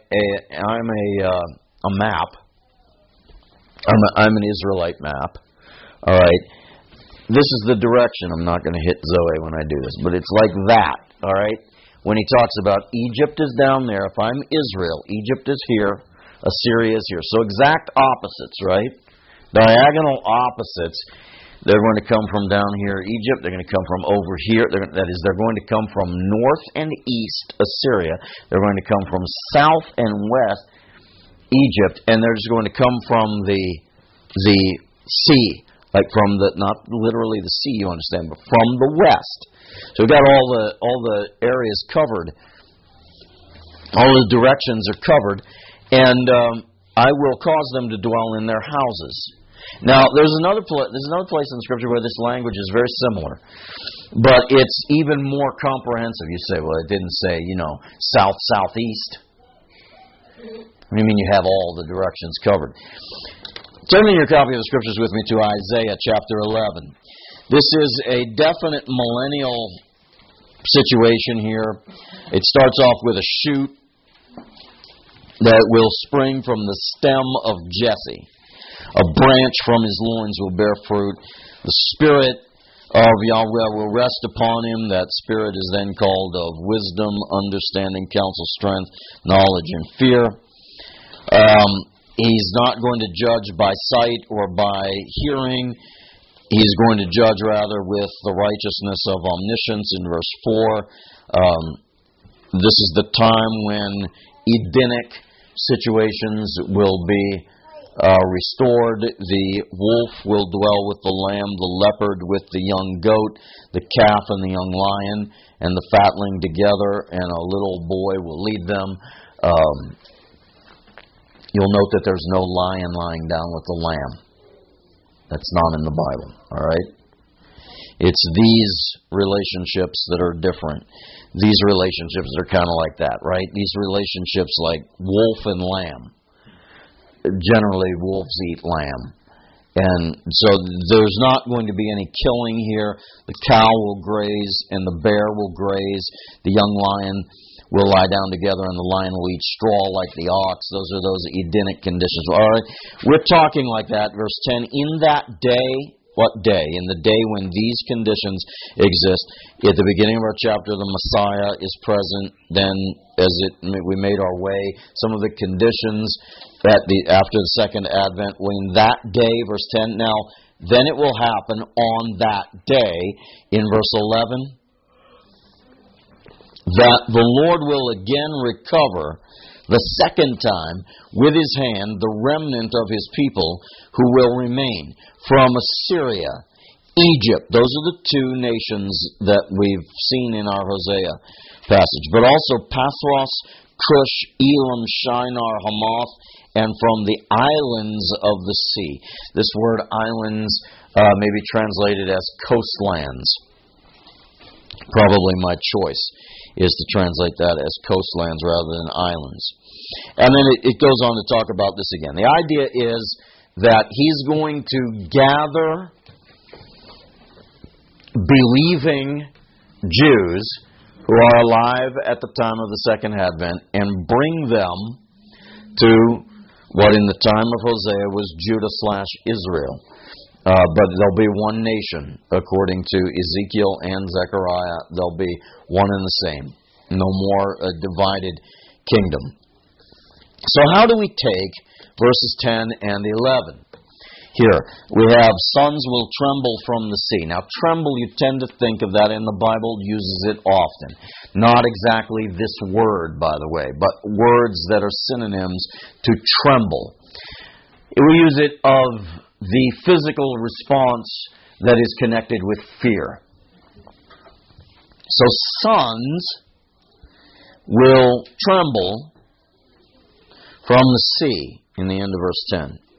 a map. I'm an Israelite map. All right. This is the direction. I'm not going to hit Zoe when I do this, but it's like that. All right. When he talks about Egypt is down there. If I'm Israel, Egypt is here. Assyria is here. So exact opposites, right? Diagonal opposites. They're going to come from down here, Egypt. They're going to come from over here. They're going to come from north and east, Assyria. They're going to come from south and west, Egypt. And they're just going to come from the sea, like from not literally the sea, you understand, but from the west. So we've got all the areas covered. All the directions are covered, and I will cause them to dwell in their houses. Now, there's another place in Scripture where this language is very similar, but it's even more comprehensive. You say, well, it didn't say, south, southeast. What do you mean you have all the directions covered? Turn in your copy of the Scriptures with me to Isaiah chapter 11. This is a definite millennial situation here. It starts off with a shoot that will spring from the stem of Jesse. A branch from his loins will bear fruit. The Spirit of Yahweh will rest upon him. That Spirit is then called of wisdom, understanding, counsel, strength, knowledge, and fear. He's not going to judge by sight or by hearing. He's going to judge rather with the righteousness of omniscience in verse 4. This is the time when Edenic situations will be restored. The wolf will dwell with the lamb, the leopard with the young goat, the calf and the young lion, and the fatling together, and a little boy will lead them. You'll note that there's no lion lying down with the lamb. That's not in the Bible, all right? It's these relationships that are different. These relationships are kind of like that, right? These relationships like wolf and lamb. Generally, wolves eat lamb. And so there's not going to be any killing here. The cow will graze and the bear will graze. The young lion will lie down together and the lion will eat straw like the ox. Those are those Edenic conditions. All right, we're talking like that. Verse 10, in that day, what day? In the day when these conditions exist. At the beginning of our chapter, the Messiah is present. Then, we made our way, some of the conditions after the second advent. When that day, verse 10, now, then it will happen on that day, in verse 11, that the Lord will again recover the second time with his hand the remnant of his people who will remain from Assyria, Egypt. Those are the two nations that we've seen in our Hosea passage. But also Pathros, Cush, Elam, Shinar, Hamath, and from the islands of the sea. This word islands may be translated as coastlands. Probably my choice is to translate that as coastlands rather than islands. And then it goes on to talk about this again. The idea is that he's going to gather believing Jews who are alive at the time of the second advent and bring them to what in the time of Hosea was Judah/Israel. But there'll be one nation, according to Ezekiel and Zechariah. They'll be one and the same. No more a divided kingdom. So how do we take verses 10 and 11? Here, we have sons will tremble from the sea. Now, tremble, you tend to think of that in the Bible, uses it often. Not exactly this word, by the way, but words that are synonyms to tremble. We use it of the physical response that is connected with fear. So sons will tremble from the sea, in the end of verse 10.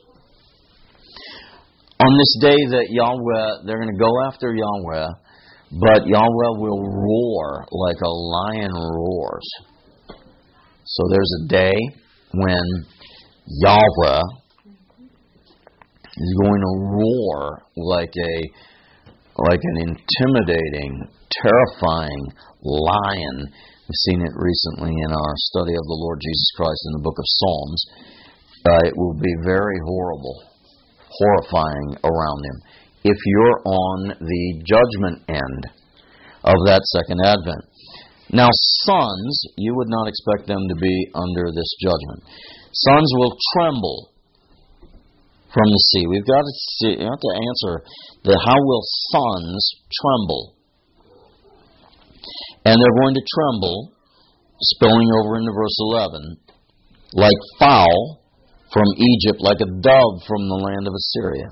On this day that Yahweh, they're going to go after Yahweh, but Yahweh will roar like a lion roars. So there's a day when Yahweh is going to roar like an intimidating, terrifying lion. We've seen it recently in our study of the Lord Jesus Christ in the book of Psalms. It will be very horrible, horrifying around him if you're on the judgment end of that second advent. Now, sons, you would not expect them to be under this judgment. Sons will tremble from the sea. We've got to see, you have to answer how will sons tremble? And they're going to tremble, spilling over into verse 11, like fowl from Egypt, like a dove from the land of Assyria.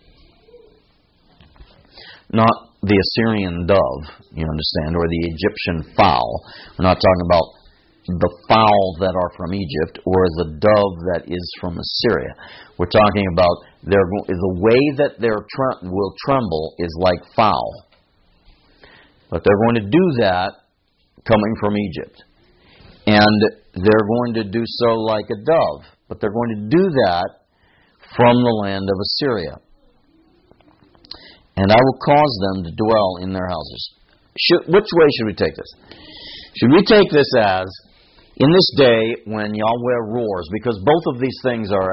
Not the Assyrian dove, you understand, or the Egyptian fowl. We're not talking about the fowl that are from Egypt or as a dove that is from Assyria. We're talking about the way that they will tremble is like fowl. But they're going to do that coming from Egypt. And they're going to do so like a dove. But they're going to do that from the land of Assyria. And I will cause them to dwell in their houses. Which way should we take this? Should we take this as, in this day when Yahweh roars, because both of these things are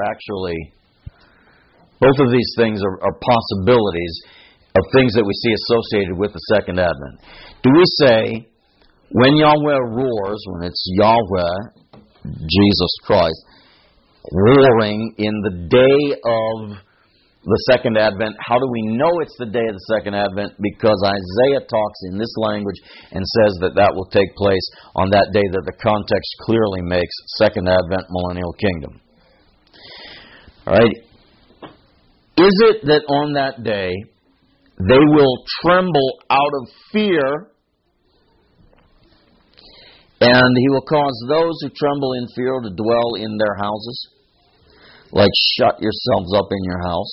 possibilities of things that we see associated with the Second Advent. Do we say, when Yahweh roars, when it's Yahweh, Jesus Christ, roaring in the day of the Second Advent? How do we know it's the day of the Second Advent? Because Isaiah talks in this language and says that will take place on that day that the context clearly makes Second Advent, Millennial Kingdom. All right. Is it that on that day they will tremble out of fear, and He will cause those who tremble in fear to dwell in their houses? Like, shut yourselves up in your house.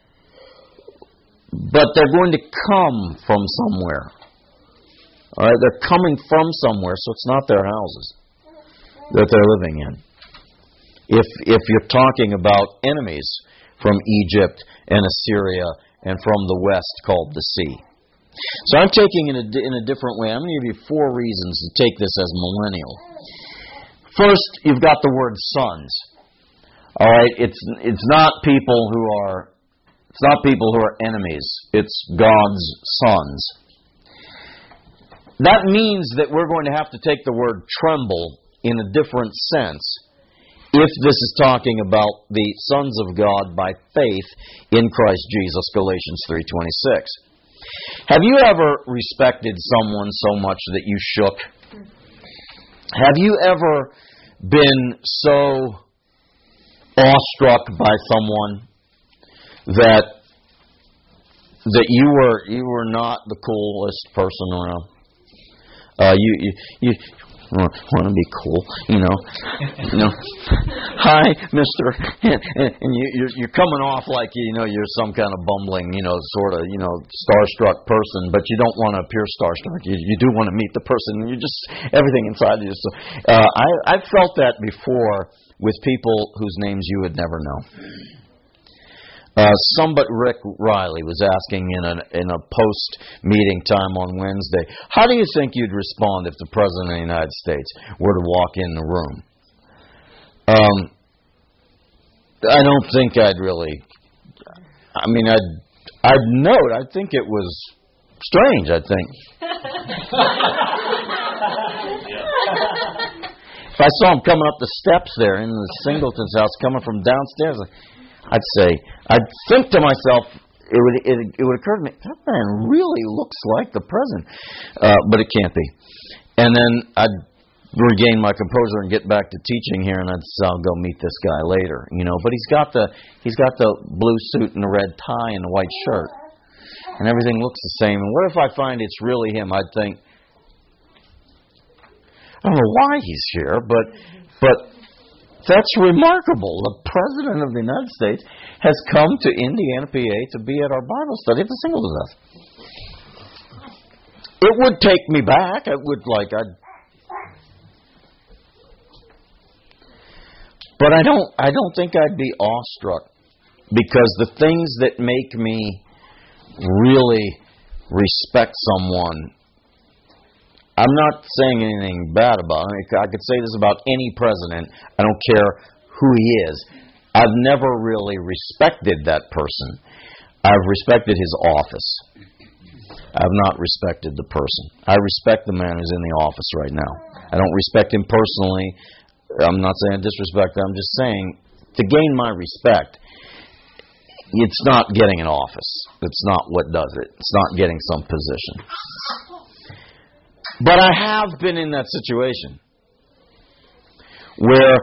But they're going to come from somewhere. All right, they're coming from somewhere, so it's not their houses that they're living in. If you're talking about enemies from Egypt and Assyria and from the west called the sea. So I'm taking it in a different way. I'm going to give you 4 reasons to take this as millennial. First, you've got the word sons. All right, it's not people who are enemies. It's God's sons. That means that we're going to have to take the word tremble in a different sense if this is talking about the sons of God by faith in Christ Jesus, Galatians 3:26. Have you ever respected someone so much that you shook? Have you ever been so awestruck by someone that you were not the coolest person around? You want to be cool, you know. Hi, Mister, and you're coming off like you're some kind of bumbling, sort of, starstruck person, but you don't want to appear starstruck. You do want to meet the person. You just everything inside you. So I felt that before with people whose names you would never know. Rick Riley was asking in a post-meeting time on Wednesday, how do you think you'd respond if the President of the United States were to walk in the room? I don't think I'd really... I'd note. I think it was strange, I think. If I saw him coming up the steps there in the Singleton's house, coming from downstairs... I'd think to myself, it would occur to me, that man really looks like the president, but it can't be. And then I'd regain my composure and get back to teaching here, and I'll go meet this guy later, But he's got the blue suit and the red tie and the white shirt, and everything looks the same. And what if I find it's really him? I'd think, I don't know why he's here, but. That's remarkable. The President of the United States has come to Indiana, PA to be at our Bible study at the Singleton's house. It would take me back. But I don't think I'd be awestruck, because the things that make me really respect someone, I'm not saying anything bad about him. I could say this about any president. I don't care who he is. I've never really respected that person. I've respected his office. I've not respected the person. I respect the man who's in the office right now. I don't respect him personally. I'm not saying I disrespect him. I'm just saying, to gain my respect, it's not getting an office. It's not what does it. It's not getting some position. But I have been in that situation where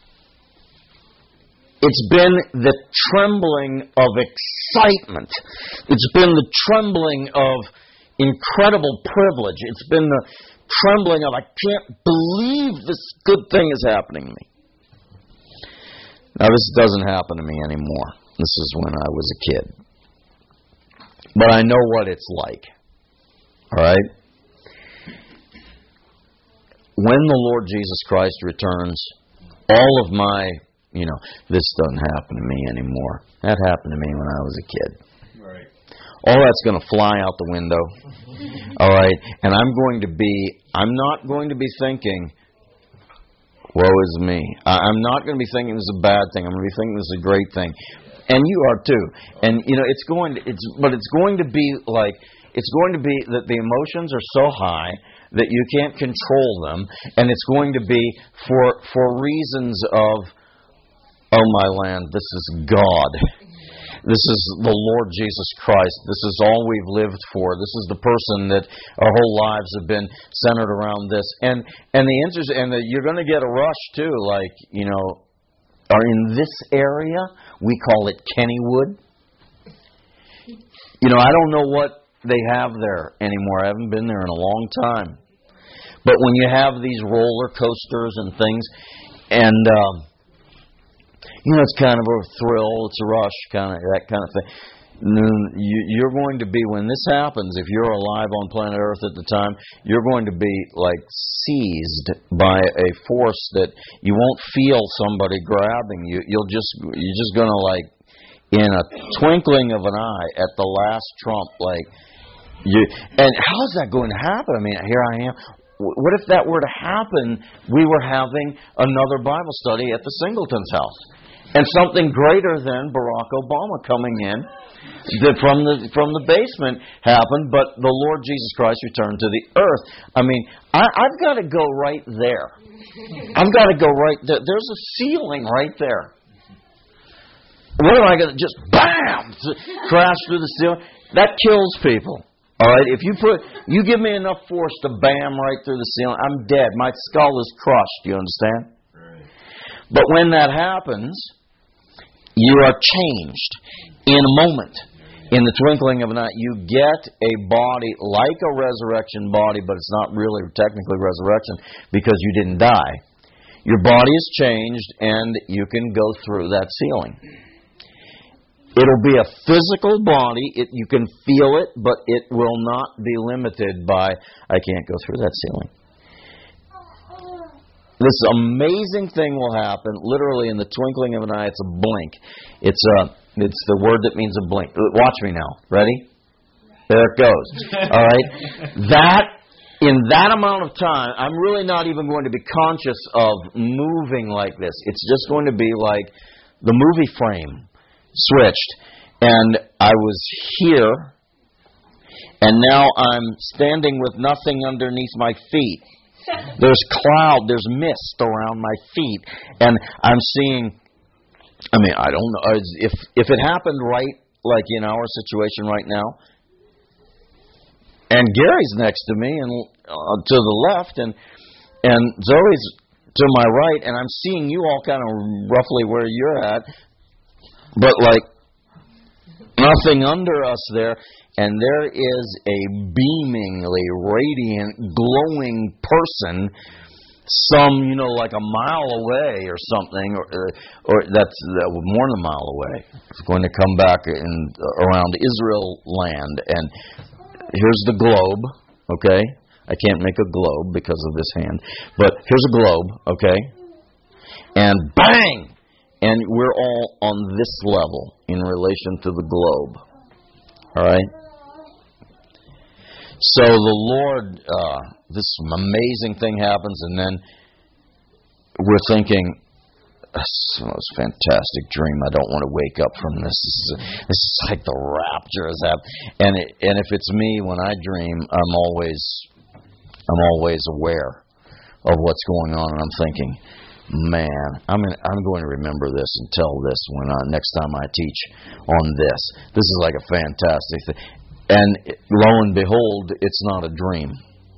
it's been the trembling of excitement. It's been the trembling of incredible privilege. It's been the trembling of, I can't believe this good thing is happening to me. Now, this doesn't happen to me anymore. This is when I was a kid. But I know what it's like. All right? When the Lord Jesus Christ returns, all of my, this doesn't happen to me anymore. That happened to me when I was a kid. Right. All that's going to fly out the window. All right? And I'm not going to be thinking, woe is me. I'm not going to be thinking this is a bad thing. I'm going to be thinking this is a great thing. And you are too. And, it's going to be that the emotions are so high that you can't control them. And it's going to be for reasons of, oh my land, this is God. This is the Lord Jesus Christ. This is all we've lived for. This is the person that our whole lives have been centered around this. And the answers, and you're going to get a rush too, like, are in this area, we call it Kennywood. I don't know what they have there anymore. I haven't been there in a long time. But when you have these roller coasters and things, and it's kind of a thrill, it's a rush, that kind of thing. You're going to be, when this happens, if you're alive on planet Earth at the time, you're going to be like seized by a force that you won't feel somebody grabbing you. You're just going to, like, in a twinkling of an eye, at the last trump, and how's that going to happen? I mean, here I am. What if that were to happen? We were having another Bible study at the Singletons' house, and something greater than Barack Obama coming in from the basement happened, but the Lord Jesus Christ returned to the earth. I mean, I've got to go right there. I've got to go right there. There's a ceiling right there. What am I going to just bam crash through the ceiling? That kills people. All right, if you give me enough force to bam right through the ceiling, I'm dead. My skull is crushed. You understand? Right. But when that happens, you are changed in a moment. In the twinkling of an eye, you get a body like a resurrection body, but it's not really technically resurrection because you didn't die. Your body is changed, and you can go through that ceiling. It'll be a physical body. You can feel it, but it will not be limited by, I can't go through that ceiling. This amazing thing will happen literally in the twinkling of an eye. It's a blink. It's the word that means a blink. Watch me now. Ready? There it goes. All right? In that amount of time, I'm really not even going to be conscious of moving like this. It's just going to be like the movie frame switched, and I was here, and now I'm standing with nothing underneath my feet. There's cloud, there's mist around my feet, and I'm seeing, I don't know, if it happened right, like in our situation right now, and Gary's next to me, and to the left, and Zoe's to my right, and I'm seeing you all kind of roughly where you're at, but like nothing under us there, and there is a beamingly radiant, glowing person, like a mile away or something, or that's more than a mile away. It's going to come back around Israel land, and here's the globe. Okay, I can't make a globe because of this hand, but here's a globe. Okay, and bang. And we're all on this level in relation to the globe. All right? So the Lord, this amazing thing happens, and then we're thinking, this is the most fantastic dream. I don't want to wake up from this. This is like the rapture has happened. And if it's me, when I dream, I'm always aware of what's going on, and I'm thinking, man, I'm going to remember this and tell this when next time I teach on this. This is like a fantastic thing. And lo and behold, it's not a dream.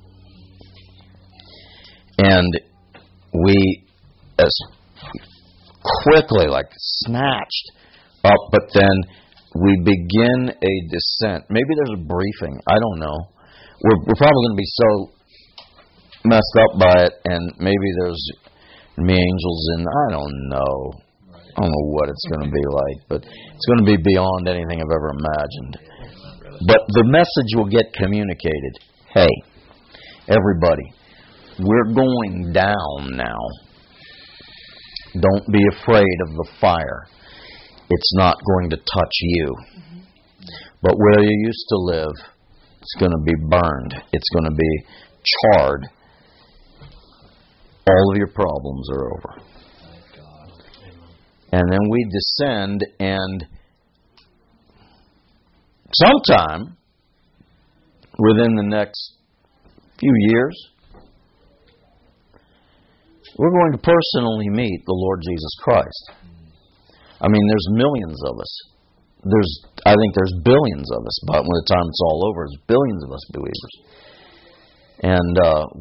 And we, as quickly, like snatched up, but then we begin a descent. Maybe there's a briefing. I don't know. We're probably going to be so messed up by it, and maybe there's angels in. I don't know. I don't know what it's going to be like, but it's going to be beyond anything I've ever imagined. But the message will get communicated. Hey, everybody, we're going down now. Don't be afraid of the fire. It's not going to touch you. But where you used to live, it's going to be burned. It's going to be charred. All of your problems are over. And then we descend, and sometime within the next few years, we're going to personally meet the Lord Jesus Christ. I mean, there's millions of us. I think there's billions of us, but when the time it's all over, there's billions of us believers. And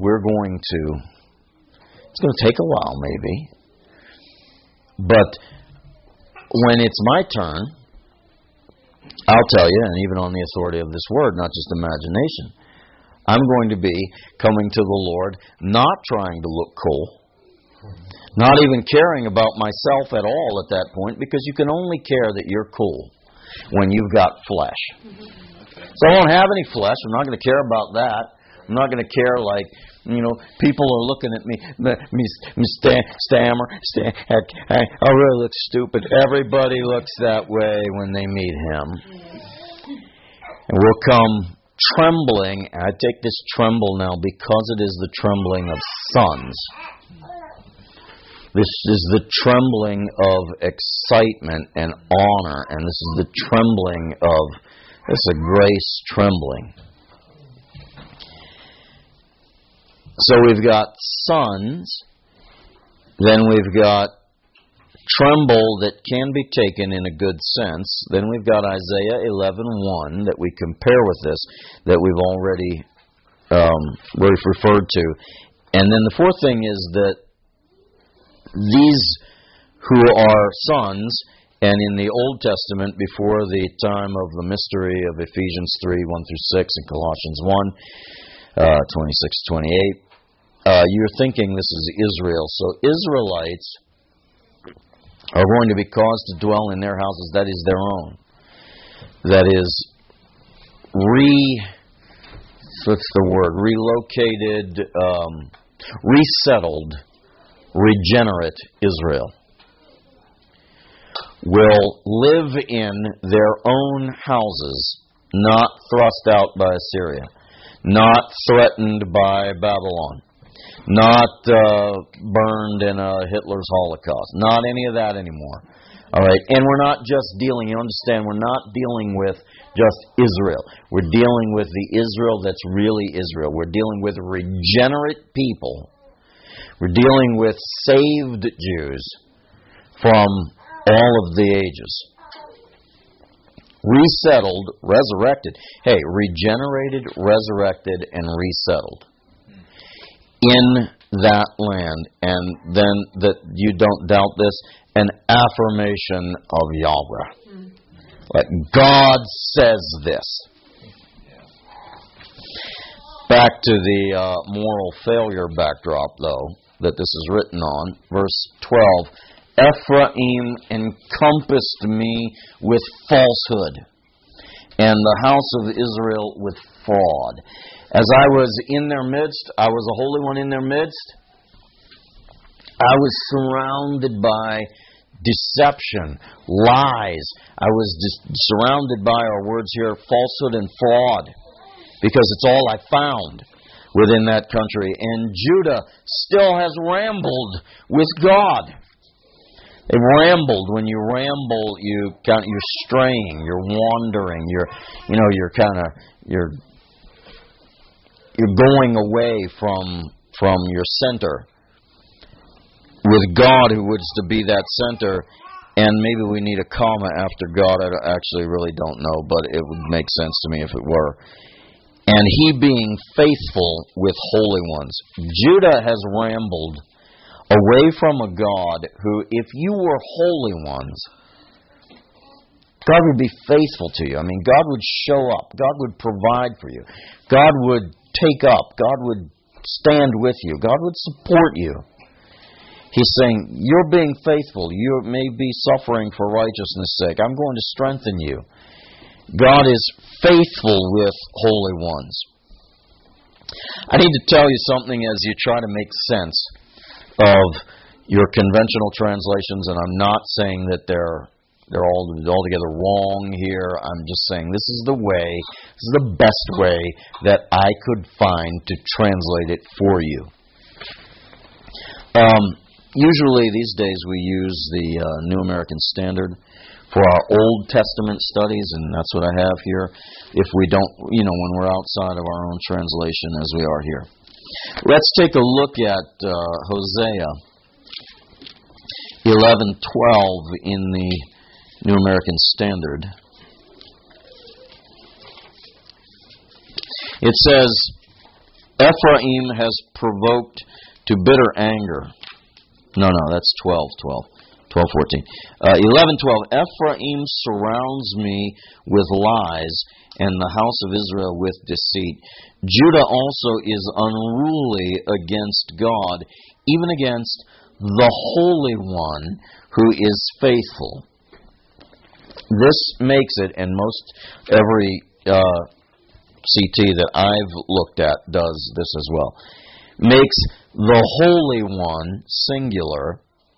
it's going to take a while maybe. But when it's my turn, I'll tell you, and even on the authority of this word, not just imagination, I'm going to be coming to the Lord, not trying to look cool, not even caring about myself at all at that point, because you can only care that you're cool when you've got flesh. So I won't have any flesh. I'm not going to care about that. I'm not going to care like, people are looking at me stammer. I really look stupid. Everybody looks that way when they meet Him. And we'll come trembling. I take this tremble now because it is the trembling of sons. This is the trembling of excitement and honor, and this is the trembling of, this is a grace trembling. So we've got sons, then we've got tremble that can be taken in a good sense, then we've got Isaiah 11:1 that we compare with this, that we've already referred to. And then the fourth thing is that these who are sons, and in the Old Testament, before the time of the mystery of Ephesians 3:1-6, and Colossians 1:26-28, you're thinking this is Israel. So Israelites are going to be caused to dwell in their houses, that is their own. That is relocated, resettled, regenerate Israel will live in their own houses, not thrust out by Assyria, not threatened by Babylon, not burned in Hitler's Holocaust, not any of that anymore. All right, and we're not just dealing, you understand, we're not dealing with just Israel. We're dealing with the Israel that's really Israel. We're dealing with regenerate people. We're dealing with saved Jews from all of the ages. Resettled, resurrected. Hey, regenerated, resurrected, and resettled in that land. And then, that you don't doubt this, an affirmation of Yahweh. Like, God says this. Back to the moral failure backdrop, though, that this is written on. Verse 12. Ephraim encompassed me with falsehood, and the house of Israel with fraud. As I was in their midst, I was a holy one in their midst. I was surrounded by deception, lies. I was surrounded by, our words here, falsehood and fraud, because it's all I found within that country. And Judah still has rambled with God. They've rambled. When you ramble, you're straying, you're wandering, you're going away from your center. With God, who was to be that center, and maybe we need a comma after God. I actually really don't know, but it would make sense to me if it were. And He being faithful with holy ones. Judah has rambled away from a God who, if you were holy ones, God would be faithful to you. I mean, God would show up. God would provide for you. God would take up. God would stand with you. God would support you. He's saying, you're being faithful. You may be suffering for righteousness' sake. I'm going to strengthen you. God is faithful with holy ones. I need to tell you something as you try to make sense of your conventional translations, and I'm not saying that they're altogether wrong here. I'm just saying this is the best way that I could find to translate it for you. Usually these days we use the New American Standard for our Old Testament studies, and that's what I have here. If we don't, when we're outside of our own translation as we are here. Let's take a look at Hosea 11:12 in the New American Standard. It says, Ephraim has provoked to bitter anger. No, that's 12:14. 11:12. Ephraim surrounds me with lies, and the house of Israel with deceit. Judah also is unruly against God, even against the Holy One who is faithful. This makes it, and most every CT that I've looked at does this as well, makes the Holy One, singular,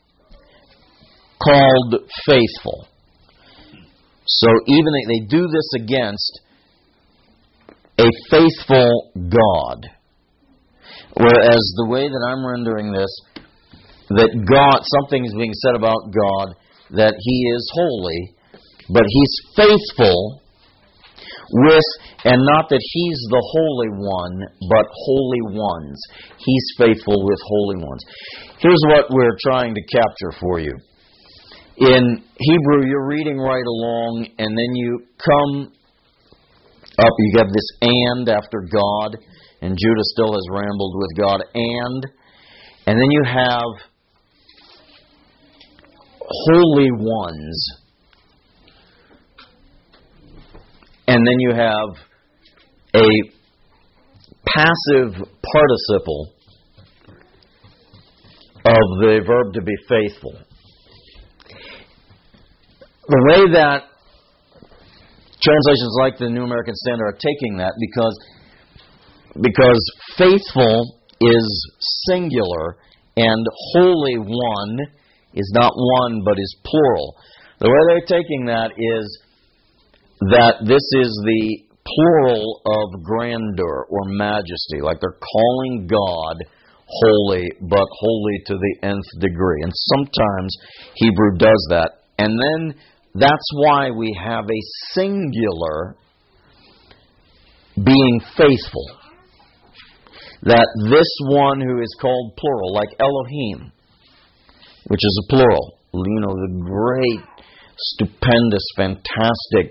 called faithful. So even they do this against a faithful God. Whereas the way that I'm rendering this, that God, something is being said about God, that He is holy, but He's faithful with, and not that He's the Holy One, but holy ones. He's faithful with holy ones. Here's what we're trying to capture for you. In Hebrew, you're reading right along, and then you come up, you have this and after God, and Judah still has rambled with God, and then you have holy ones, and then you have a passive participle of the verb to be faithful. The way that translations like the New American Standard are taking that, because faithful is singular and holy one is not one but is plural. The way they're taking that is that this is the plural of grandeur or majesty, like they're calling God holy, but holy to the nth degree. And sometimes Hebrew does that. And then that's why we have a singular being faithful. That this one who is called plural, like Elohim, which is a plural, the great, stupendous, fantastic,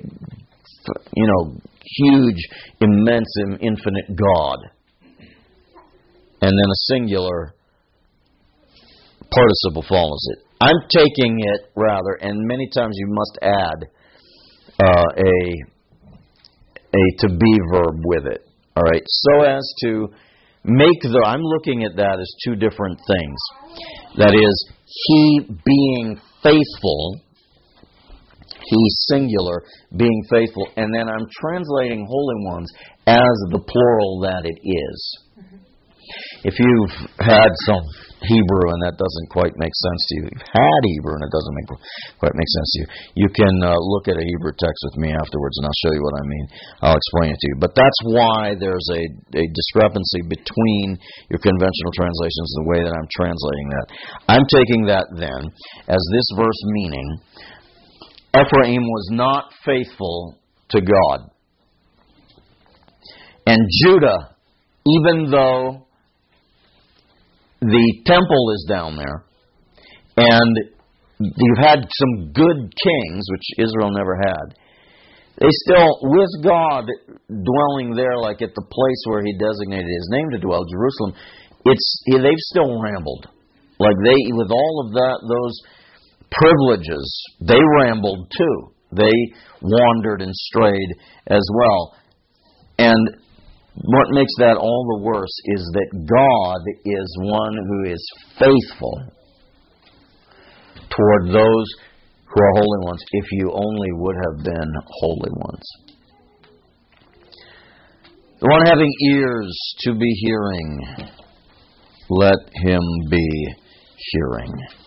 huge, immense, infinite God. And then a singular participle follows it. I'm taking it rather, and many times you must add a to be verb with it. All right, so as to make I'm looking at that as two different things. That is, He being faithful, He singular being faithful, and then I'm translating holy ones as the plural that it is. If you've had some Hebrew and that doesn't quite make sense to you, if you've had Hebrew and it doesn't quite make sense to you, you can look at a Hebrew text with me afterwards and I'll show you what I mean. I'll explain it to you. But that's why there's a discrepancy between your conventional translations and the way that I'm translating that. I'm taking that then as this verse meaning, Ephraim was not faithful to God. And Judah, even though the temple is down there, and you've had some good kings, which Israel never had, they still, with God dwelling there, like at the place where He designated His name to dwell, Jerusalem, they've still rambled. Like with all of those privileges, they rambled too. They wandered and strayed as well. And What makes that all the worse is that God is one who is faithful toward those who are holy ones, if you only would have been holy ones. The one having ears to be hearing, let him be hearing.